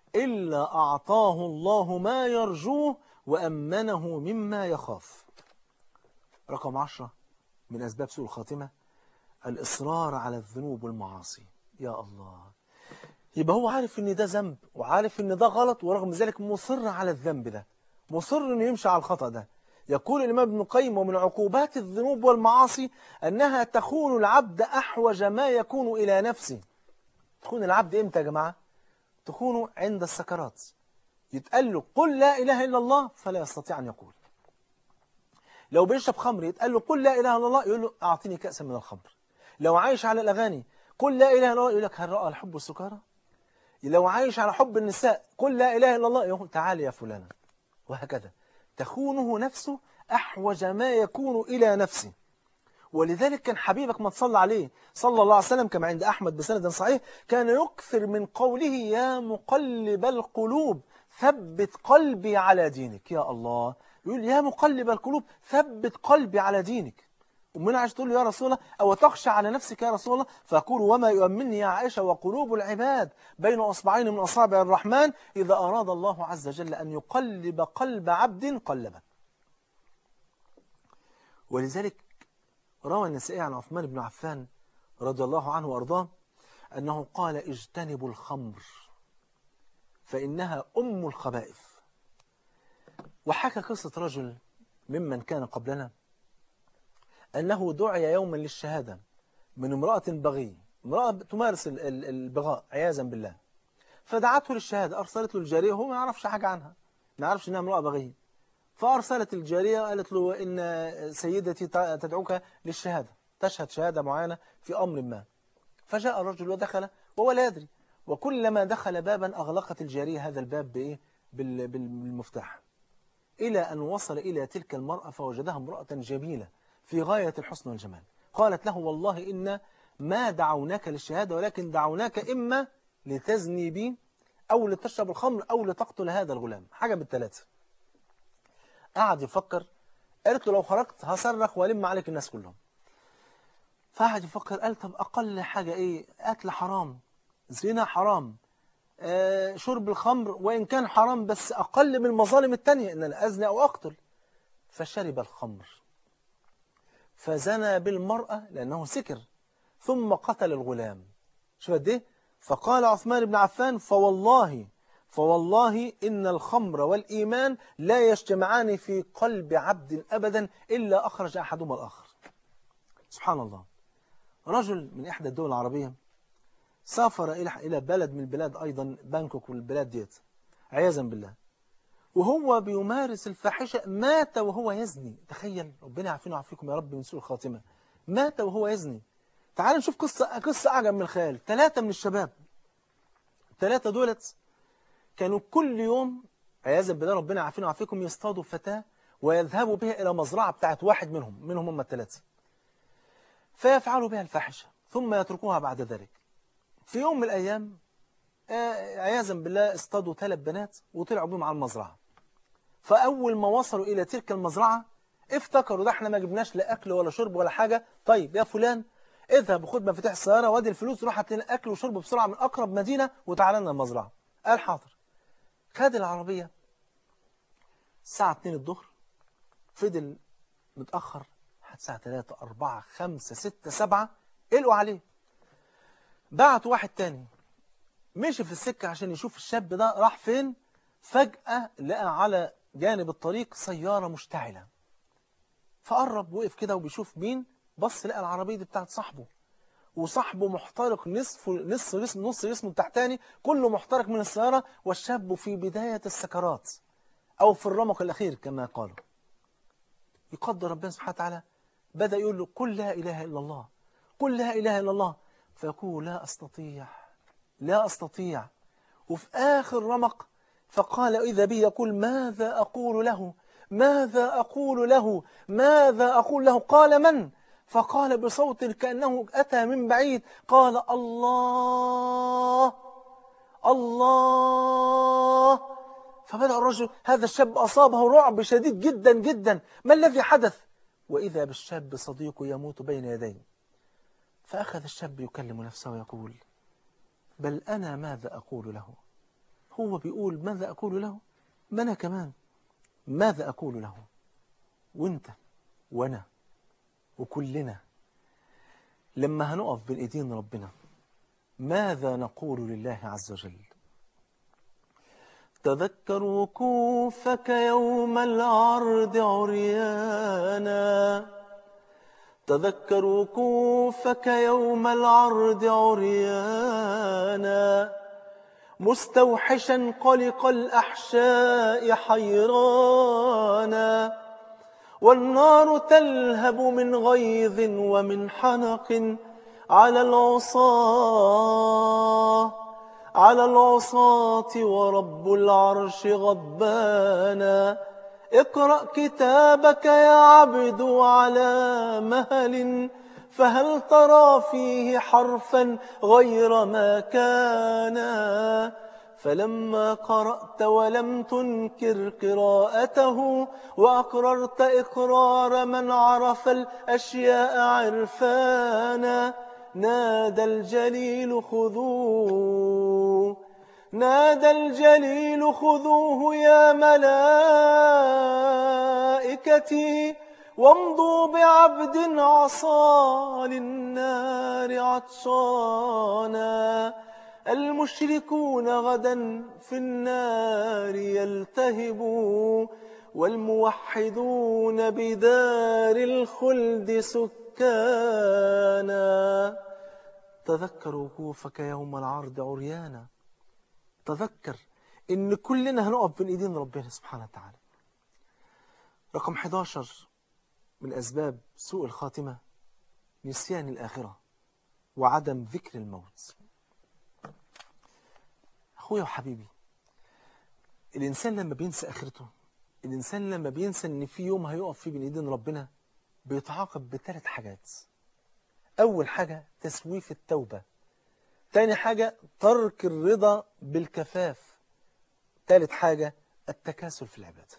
S1: إلا أعطاه الله ما يرجوه وأمنه مما يخاف. رقم عشرة من أسباب سوء الخاتمة الإصرار على الذنوب والمعاصي. يا الله، يبقى هو عارف ان ده ذنب وعارف ان ده غلط، ورغم ذلك مصر على الذنب ده، مصر انه يمشي على الخطأ ده. يقول الإمام ابن القيم: ومن عقوبات الذنوب والمعاصي أنها تخون العبد أحوج ما يكون إلى نفسه. تخون العبد إمتى يا جماعة؟ تخونه عند السكرات. يتقال له قل لا إله إلا الله فلا يستطيع أن يقول. لو بيشرب خمر يتقال له قل لا إله إلا الله، يقول له أعطيني كأسا من الخمر. لو عايش على الأغاني قل لا إله إلا الله، يقول لك هل رأى الحب السكارى؟ لو عايش على حب النساء قل لا إله إلا الله، يقول تعالي يا فلانة. وهكذا تخونه نفسه أحوج ما يكون إلى نفسه. ولذلك كان حبيبك ما تصلى عليه صلى الله عليه وسلم كما عند أحمد بسند صحيح كان يكثر من قوله: يا مقلب القلوب ثبت قلبي على دينك. يا الله، يقول يا مقلب القلوب ثبت قلبي على دينك. ومن عايش تقول له يا رسول الله أو تخشى على نفسك يا رسول الله، فأقول: وما يؤمنني يا عائشة وقلوب العباد بين أصبعين من أصابع الرحمن إذا أراد الله عز وجل أن يقلب قلب عبد قلبه. ولذلك روى النسائي عن عثمان بن عفان رضي الله عنه وأرضاه أنه قال: اجتنبوا الخمر فإنها أم الخبائث. وحكى قصة رجل ممن كان قبلنا أنه دعي يوما للشهادة من امرأة بغي، امرأة تمارس البغاء عياذا بالله، فدعته للشهادة، أرسلت له الجارية وهو ما يعرفش حاجة عنها، ما يعرفش أنها امرأة بغي، فأرسلت الجارية قالت له: إن سيدتي تدعوك للشهادة، تشهد شهادة معينة في أمر ما. فجاء الرجل ودخل وهو لا يدري، وكلما دخل بابا أغلقت الجارية هذا الباب بإيه؟ بالمفتاح، إلى أن وصل إلى تلك المرأة فوجدها امرأة جميلة في غاية الحسن والجمال. قالت له: والله إن ما دعوناك للشهادة ولكن دعوناك إما لتزني بي أو لتشرب الخمر أو لتقتل هذا الغلام، حاجة بالثلاثة. قعد يفكر، قالت له: لو خرجت هصرخ والم عليك الناس كلهم. فقعد يفكر، قال: طب أقل حاجة إيه؟ قتل حرام، زنا حرام، آه شرب الخمر وإن كان حرام بس أقل من المظالم التانية إن أنا أزني أو أقتل. فشرب الخمر فزنى بالمرأة لأنه سكر ثم قتل الغلام. شوف قد إيه؟ فقال عثمان بن عفان: فوالله فوالله إن الخمر والإيمان لا يجتمعان في قلب عبد أبدا إلا أخرج أحدهما الآخر. سبحان الله. رجل من إحدى الدول العربية سافر إلى بلد من البلاد أيضا، بانكوك والبلاد ديت عياذا بالله، وهو بيمارس الفاحشة مات وهو يزني. تخيل، ربنا يعافينا ويعافيكم يا رب من سوء الخاتمة. مات وهو يزني. تعال نشوف قصة قصة أعجب من الخيال. ثلاثة من الشباب، ثلاثة دولت كانوا كل يوم عياذا بالله ربنا يعافينا ويعافيكم يصطادوا فتاة ويذهبوا بها إلى مزرعة بتاعت واحد منهم منهم هم الثلاثة، فيفعلوا بها الفاحشة ثم يتركوها بعد ذلك. في يوم من الأيام عياذا بالله اصطادوا ثلاث بنات وطلعوا بهم على المزرعة. فأول ما وصلوا إلى تلك المزرعة افتكروا ده احنا ما جبناش لا أكل ولا شرب ولا حاجة. طيب يا فلان اذهب وخد مفاتيح السيارة وادي الفلوس، روح هات لنا أكل وشرب بسرعة من أقرب مدينة وتعالى لنا المزرعة. قال حاضر. خد العربية الساعة اتنين الظهر، فضل متأخر لحد الساعة تلاتة أربعة خمسة ستة سبعة، قلقوا عليه. بعتوا واحد تاني مشي في السكة عشان يشوف الشاب ده راح فين. فجأة لقى على جانب الطريق سيارة مشتعلة، فقرب وقف كده وبيشوف مين، بص لقى العربية دي بتاعت صاحبه، وصاحبه محترق نصف نصف جسم نص جسمه التحتاني كله محترق من السيارة، والشاب في بداية السكرات أو في الرمق الأخير كما قالوا. يقدر ربنا سبحانه وتعالى بدأ يقول له: قل لا إله إلا الله، قل لا إله إلا الله. فيقول: لا أستطيع لا أستطيع. وفي آخر رمق فقال إذا به يقول: ماذا أقول له ماذا أقول له ماذا أقول له قال: من؟ فقال بصوت كأنه أتى من بعيد، قال: الله الله. فبدأ الرجل هذا الشاب أصابه رعب شديد جدا جدا، ما الذي حدث؟ وإذا بالشاب صديقه يموت بين يديه. فأخذ الشاب يكلم نفسه ويقول: بل أنا ماذا أقول له؟ هو بيقول ماذا أقول له؟ ما أنا كمان ماذا أقول له؟ وانت وانا وكلنا لما هنقف بين ايدين ربنا ماذا نقول لله عز وجل؟ تذكر وقوفك يوم العرض عريانا، تذكر وقوفك يوم العرض عريانا، مستوحشا قلق الأحشاء حيرانا، والنار تلهب من غيظ ومن حنق على العصاة على العصاة ورب العرش غضبانا. اقرأ كتابك يا عبد على مهل، فهل ترى فيه حرفا غير ما كان؟ فلما قرأت ولم تنكر قراءته، وأقررت إقرار من عرف الأشياء عرفانا، نادى الجليل خذوه نادى الجليل خذوه يا ملائكتي، وامضوا بعبد عصى للنار عطشانا. المشركون غدا في النار يلتهبوا، والموحدون بدار الخلد سكانا. تذكر وقوفك يوم العرض عريانا، تذكر إن كلنا هنقف بين إيدين ربنا سبحانه وتعالى. رقم أحد عشر من أسباب سوء الخاتمة نسيان الآخرة وعدم ذكر الموت. أخويا وحبيبي، الإنسان لما بينسى آخرته، الإنسان لما بينسى إن في يوم هيقف فيه بين إيدين ربنا، بيتعاقب بثلاث حاجات. أول حاجة تسويف التوبة، تاني حاجة ترك الرضا بالكفاف، ثالث حاجة التكاسل في العبادة.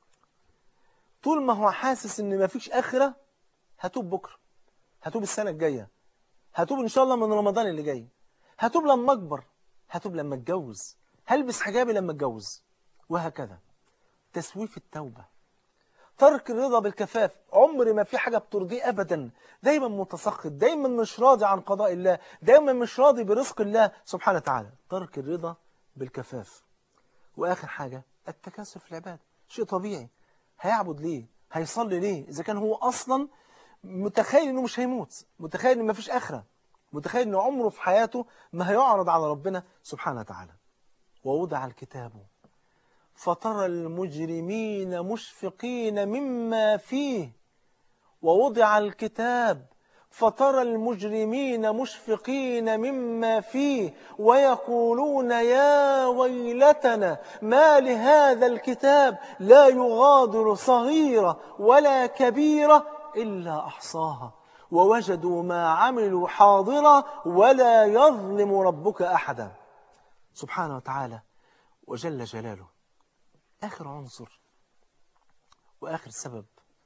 S1: طول ما هو حاسس ان مفيش آخرة، هتوب بكرة، هتوب السنة الجاية، هتوب ان شاء الله من رمضان اللي جاي، هتوب لما اكبر، هتوب لما اتجوز، هلبس حجابي لما اتجوز، وهكذا. تسويف التوبة، ترك الرضا بالكفاف، عمر ما في حاجة بترضيه أبدا، دايما متسخط، دايما مش راضي عن قضاء الله، دايما مش راضي برزق الله سبحانه وتعالى. ترك الرضا بالكفاف. وآخر حاجة التكاسل في العبادة. شيء طبيعي، هيعبد ليه؟ هيصلي ليه؟ إذا كان هو أصلا متخيل إنه مش هيموت، متخيل إن مفيش آخرة، متخيل إن عمره في حياته ما هيعرض على ربنا سبحانه وتعالى. ووضع الكتاب فترى المجرمين مشفقين مما فيه، ووضع الكتاب فترى المجرمين مشفقين مما فيه، ويقولون يا ويلتنا ما لهذا الكتاب لا يغادر صغيرة ولا كبيرة إلا أحصاها، ووجدوا ما عملوا حاضرا ولا يظلم ربك أحدا. سبحانه وتعالى وجل جلاله. آخر عنصر وآخر سبب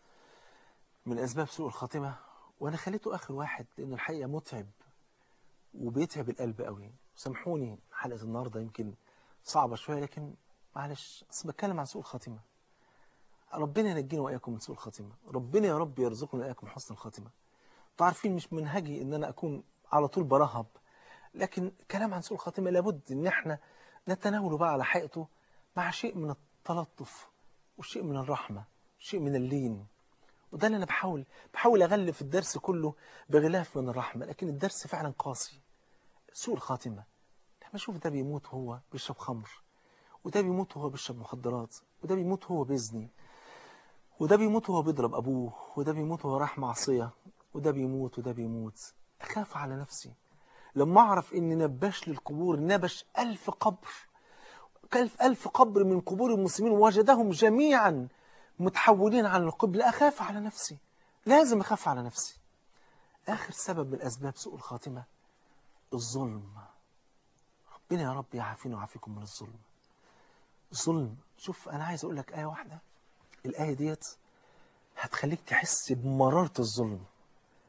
S1: من أسباب سوء الخاتمة، وأنا خليته آخر واحد لأنه الحقيقة متعب وبيتعب القلب قوي. سامحوني حلقة النهاردة يمكن صعبة شوية، لكن معلش أصل بتكلم عن سوء الخاتمة. ربنا ينجينا وإياكم من سوء الخاتمة، ربنا يا رب يرزقنا وإياكم حسن الخاتمة. تعرفين مش منهجي إن أنا أكون على طول برهب، لكن كلام عن سوء الخاتمة لابد إن احنا نتناوله بقى على حقيقته مع شيء من التلطف وشيء من الرحمة وشيء من اللين. وده اللي أنا بحاول بحاول أغلف الدرس كله بغلاف من الرحمة، لكن الدرس فعلا قاسي. سوء الخاتمة لما أشوف ده بيموت وهو بيشرب خمر، وده بيموت وهو بيشرب مخدرات، وده بيموت وهو بيزني، وده بيموت وهو بيضرب أبوه، وده بيموت وهو راح معصية، وده بيموت وده بيموت. أخاف على نفسي لما أعرف إن نباش للقبور نبش ألف قبر، ألف ألف قبر من قبور المسلمين، وجدهم جميعا متحولين عن القبلة. أخاف على نفسي، لازم أخاف على نفسي. آخر سبب من أسباب سوء الخاتمة الظلم. ربنا يا رب يعافينا ويعافيكم من الظلم. الظلم، شوف أنا عايز أقول لك آية واحدة، الآية ديت هتخليك تحس بمرارة الظلم.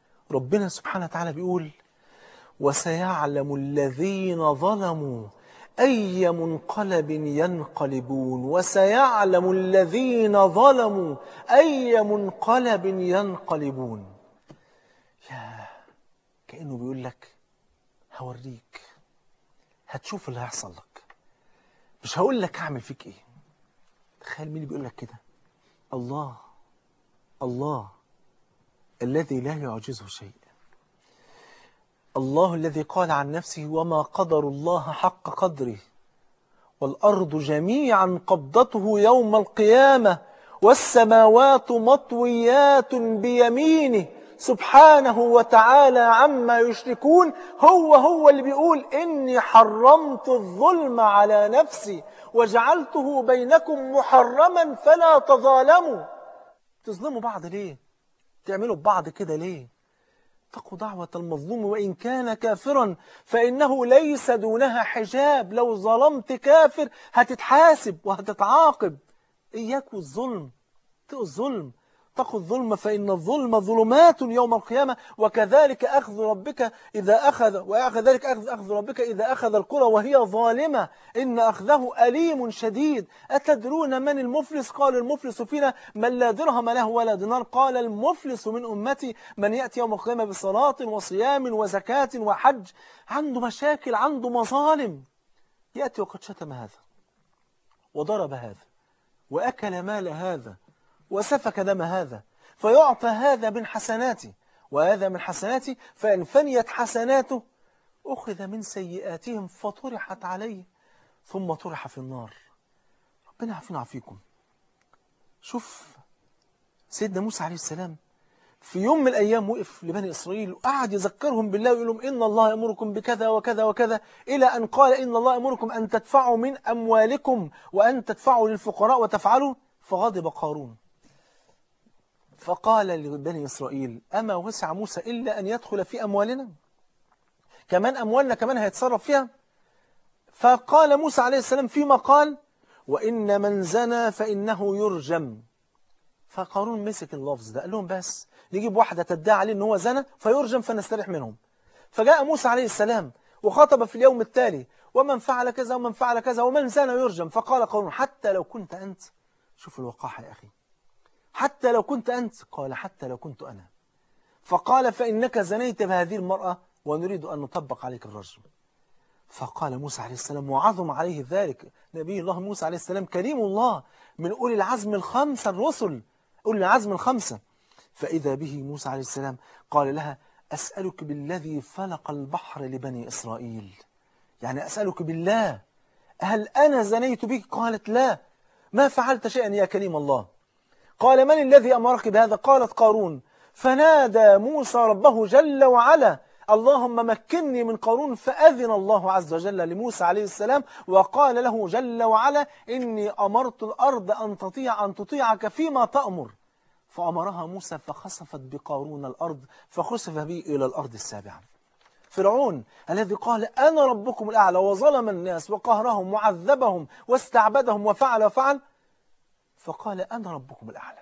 S1: ربنا سبحانه وتعالى بيقول وسيعلم الذين ظلموا أي منقلب ينقلبون وسيعلم الذين ظلموا أي منقلب ينقلبون. يا كأنه بيقول لك هوريك، هتشوف اللي هيحصل لك، مش هقول لك هعمل فيك ايه. تخيل مين اللي بيقول لك كده؟ الله، الله الذي لا يعجزه شيء، الله الذي قال عن نفسه وما قدر الله حق قدره، والأرض جميعا قبضته يوم القيامة والسماوات مطويات بيمينه سبحانه وتعالى عما يشركون. هو هو اللي بيقول إني حرمت الظلم على نفسي وجعلته بينكم محرما فلا تظالموا. تظلموا بعض ليه؟ تعملوا ببعض كده ليه؟ اتقوا دعوة المظلوم وإن كان كافرا فإنه ليس دونها حجاب. لو ظلمت كافر هتتحاسب وهتتعاقب. إياك والظلم، اتقوا الظلم، اتقوا الظلم فإن الظلم ظلمات يوم القيامة وكذلك أخذ ربك إذا أخذ وكذلك أخذ أخذ ربك إذا أخذ القرى وهي ظالمة إن أخذه أليم شديد. أتدرون من المفلس؟ قال المفلس فينا من لا درهم له ولا دينار. قال المفلس من أمتي من يأتي يوم القيامة بصلاة وصيام وزكاة وحج، عنده مشاكل، عنده مظالم، يأتي وقد شتم هذا وضرب هذا وأكل مال هذا وسفك دم هذا، فيعطى هذا من حسناته وهذا من حسناته، فإن فنيت حسناته أخذ من سيئاتهم فطرحت عليه ثم طرح في النار. ربنا يعافينا ويعافيكم. شوف سيدنا موسى عليه السلام في يوم من الأيام وقف لبني إسرائيل وقعد يذكرهم بالله ويقول لهم إن الله يأمركم بكذا وكذا وكذا، إلى أن قال إن الله يأمركم أن تدفعوا من أموالكم وأن تدفعوا للفقراء وتفعلوا. فغضب قارون فقال لبني إسرائيل أما وسع موسى إلا أن يدخل في أموالنا؟ كمان أموالنا كمان هيتصرف فيها؟ فقال موسى عليه السلام فيما قال وإن من زنى فإنه يرجم. فقارون مسك اللفظ ده قال لهم بس نجيب واحدة تدعي عليه أنه هو زنى فيرجم فنستريح منهم. فجاء موسى عليه السلام وخطب في اليوم التالي ومن فعل كذا ومن فعل كذا ومن زنى يرجم. فقال قارون حتى لو كنت أنت، شوف الوقاحة يا أخي، حتى لو كنت أنت؟ قال حتى لو كنت أنا. فقال فإنك زنيت بهذه المرأة ونريد أن نطبق عليك الرجم. فقال موسى عليه السلام وعظم عليه ذلك، نبي الله موسى عليه السلام كريم الله من أولي العزم الخمسة الرسل، أولي العزم الخمسة. فإذا به موسى عليه السلام قال لها أسألك بالذي فلق البحر لبني إسرائيل، يعني أسألك بالله هل أنا زنيت بك؟ قالت لا، ما فعلت شيئا يا كريم الله. قال من الذي أمرك بهذا؟ قالت قارون. فنادى موسى ربه جل وعلا اللهم مكنني من قارون. فأذن الله عز وجل لموسى عليه السلام وقال له جل وعلا إني أمرت الأرض أن تطيع أن تطيعك فيما تأمر. فأمرها موسى فخسفت بقارون الأرض فخسف به إلى الأرض السابعة. فرعون الذي قال أنا ربكم الأعلى وظلم الناس وقهرهم وعذبهم واستعبدهم وفعل وفعل، فقال أنا ربكم الأعلى.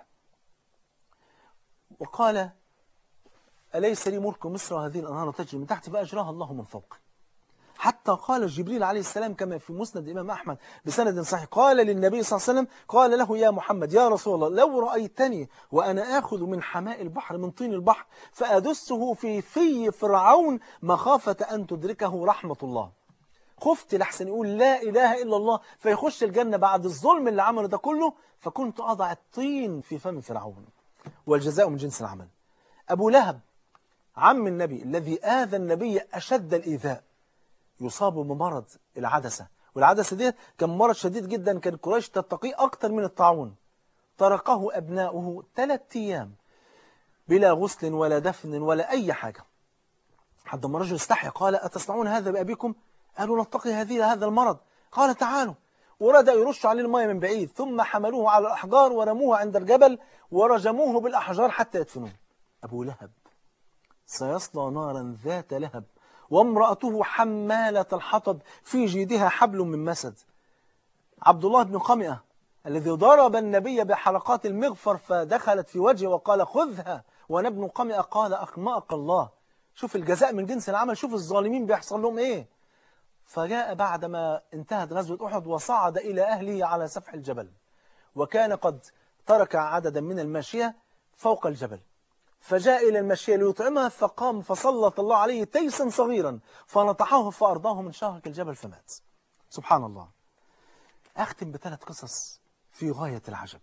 S1: وقال أليس لي ملك مصر وهذه الأنهار تجري من تحت فأجراها الله من فوقي. حتى قال جبريل عليه السلام كما في مسند الإمام أحمد بسند صحيح قال للنبي صلى الله عليه وسلم قال له يا محمد يا رسول الله لو رأيتني وأنا آخذ من حماء البحر من طين البحر فأدسه في في فرعون مخافة أن تدركه رحمة الله. خفت لحسن يقول لا إله إلا الله فيخش الجنة بعد الظلم اللي عمله ده كله، فكنت أضع الطين في فم فرعون والجزاء من جنس العمل. أبو لهب عم النبي الذي آذى النبي أشد الإيذاء يصاب بمرض العدسة، والعدسة دي كان مرض شديد جدا، كان قريش تتقيه أكتر من الطاعون. تركه أبناؤه ثلاث أيام بلا غسل ولا دفن ولا أي حاجة، حتى ما رجل استحيا قال أتصنعون هذا بأبيكم؟ قالوا نتقي هذه هذا المرض. قال تعالوا، ورد يرش عليه الماء من بعيد ثم حملوه على الأحجار ورموه عند الجبل ورجموه بالأحجار حتى يدفنوه. أبو لهب سيصلى نارا ذات لهب وامرأته حمالة الحطب في جيدها حبل من مسد. عبد الله بن قمئة الذي ضرب النبي بحلقات المغفر فدخلت في وجهه وقال خذها، وانا ابن قمئة قال أقمأك الله. شوف الجزاء من جنس العمل، شوف الظالمين بيحصل لهم ايه. فجاء بعدما انتهت غزوة أحد وصعد إلى أهله على سفح الجبل، وكان قد ترك عددا من الماشية فوق الجبل، فجاء إلى الماشية ليطعمها فقام فسلط الله عليه تيسا صغيرا فنطحه فأرضاه من شاهق الجبل فمات. سبحان الله. أختم بثلاث قصص في غاية العجب.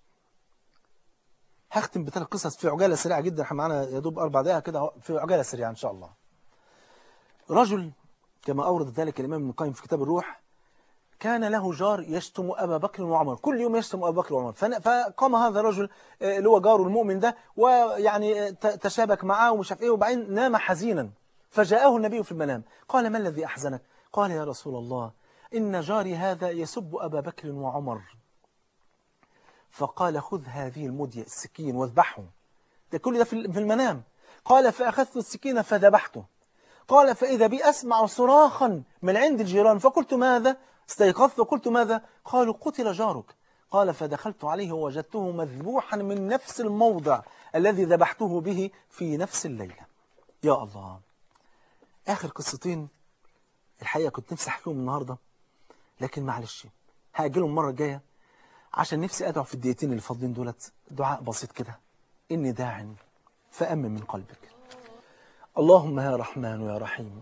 S1: هختم بثلاث قصص في عجالة سريعة جدا، احنا معانا يا دوب أربع دقائق كده، في عجالة سريعة إن شاء الله. رجل كما أورد ذلك الإمام ابن القيم في كتاب الروح، كان له جار يشتم أبا بكر وعمر، كل يوم يشتم أبا بكر وعمر. فقام هذا الرجل اللي هو جاره المؤمن ده ويعني تشابك معاه ومش عارف ايه، وبعدين نام حزينا. فجاءه النبي في المنام قال: ما الذي أحزنك؟ قال: يا رسول الله، إن جاري هذا يسب أبا بكر وعمر. فقال: خذ هذه المدية السكين واذبحه. ده كل ده في المنام. قال: فأخذت السكين فذبحته. قال: فإذا بي أسمع صراخا من عند الجيران، فقلت: ماذا؟ استيقظت وقلت: ماذا؟ قالوا: قتل جارك. قال: فدخلت عليه ووجدته مذبوحا من نفس الموضع الذي ذبحته به في نفس الليلة. يا الله. آخر قصتين الحقيقة كنت نفسي أحكيهم النهاردة، لكن معلش هأجلهم المرة الجاية عشان نفسي أدعو في الدقيقتين اللي فاضلين دولت دعاء بسيط كده. إني داع فأمن من قلبك. اللهم يا رحمن يا رحيم،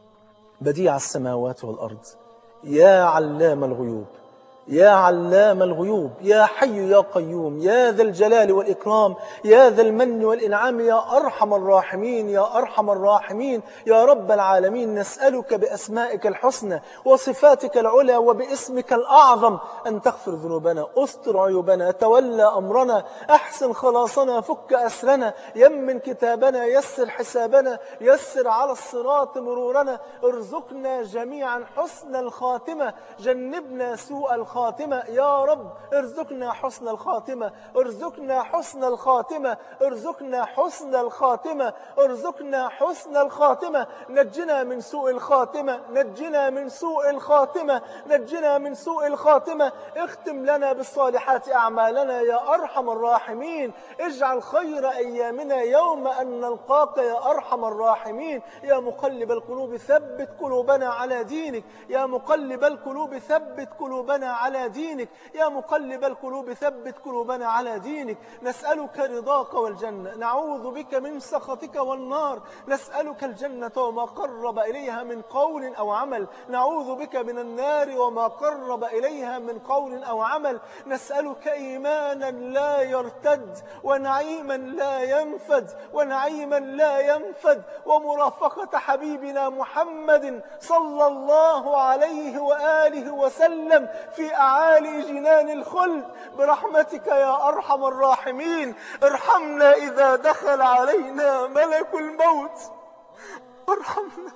S1: بديع السماوات والأرض، يا علام الغيوب، يا علام الغيوب، يا حي يا قيوم، يا ذا الجلال والإكرام، يا ذا المن والإنعام، يا أرحم الراحمين، يا أرحم الراحمين، يا رب العالمين. نسألك بأسمائك الحسنى وصفاتك العلى وباسمك الأعظم أن تغفر ذنوبنا، أستر عيوبنا، تولى أمرنا، أحسن خلاصنا، فك أسرنا، يمن كتابنا، يسر حسابنا، يسر على الصراط مرورنا، ارزقنا جميعا حسن الخاتمة، جنبنا سوء الخاتمة الخاتمة يا رب. ارزقنا حسن الخاتمة، ارزقنا حسن الخاتمة، ارزقنا حسن الخاتمة، ارزقنا حسن الخاتمة. نجنا من سوء الخاتمة، نجنا من سوء الخاتمة، نجنا من سوء الخاتمة. اختم لنا بالصالحات أعمالنا يا أرحم الراحمين. اجعل خير أيامنا يوم أن نلقاك يا أرحم الراحمين. يا مقلب القلوب ثبت قلوبنا على دينك، يا مقلب القلوب ثبت قلوبنا على دينك، يا مقلب القلوب ثبت قلوبنا على دينك. نسألك رضاك والجنة، نعوذ بك من سخطك والنار. نسألك الجنة وما قرب إليها من قول أو عمل، نعوذ بك من النار وما قرب إليها من قول أو عمل. نسألك إيمانا لا يرتد، ونعيما لا ينفد، ونعيما لا ينفد، ومرافقة حبيبنا محمد صلى الله عليه وآله وسلم في أعالي جنان الخلد برحمتك يا أرحم الراحمين. ارحمنا إذا دخل علينا ملك الموت، ارحمنا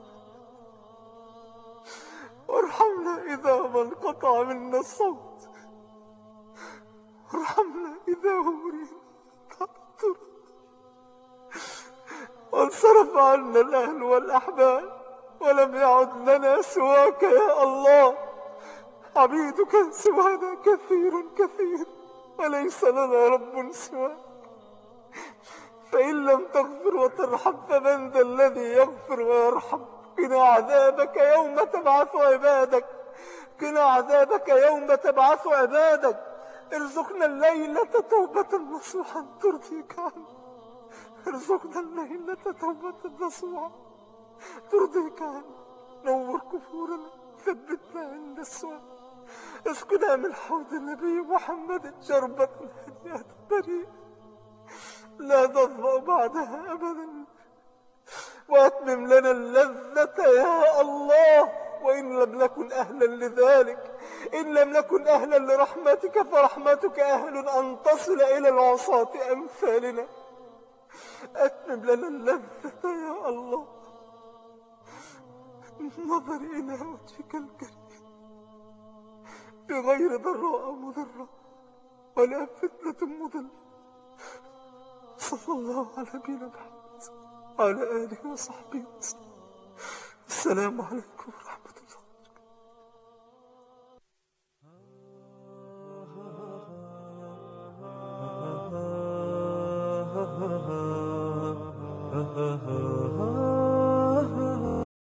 S1: وارحمنا إذا ما انقطع منا الصوت، ارحمنا إذا أمرنا تعطر وانصرف عنا الأهل والأحباب ولم يعد لنا سواك يا الله. عبيدك سوانا كثير كثير وليس لنا رب سواك، فإن لم تغفر وترحم فمن ذا الذي يغفر ويرحم؟ قنا عذابك يوم تبعث عبادك، قنا عذابك يوم تبعث عبادك. ارزقنا الليلة توبة نصوحا ترضيك عنه، ارزقنا الليلة توبة نصوحا ترضيك عنه. نور كفورنا، ثبتنا عند السؤال، اسقنا من حوض النبي محمد شربة هنيئة بريئة لا نظمأ بعدها أبدا، وأتمم لنا اللذة يا الله. وإن لم نكن أهلا لذلك، إن لم نكن أهلا لرحمتك فرحمتك أهل أن تصل إلى العصاة أمثالنا. أتمم لنا اللذة يا الله، النظر إلى وجهك الكريم بغير ضراء مضرة ولا فتنة مضلة. صلى الله على نبينا محمد وعلى آله وصحبه وسلم. السلام عليكم ورحمة الله.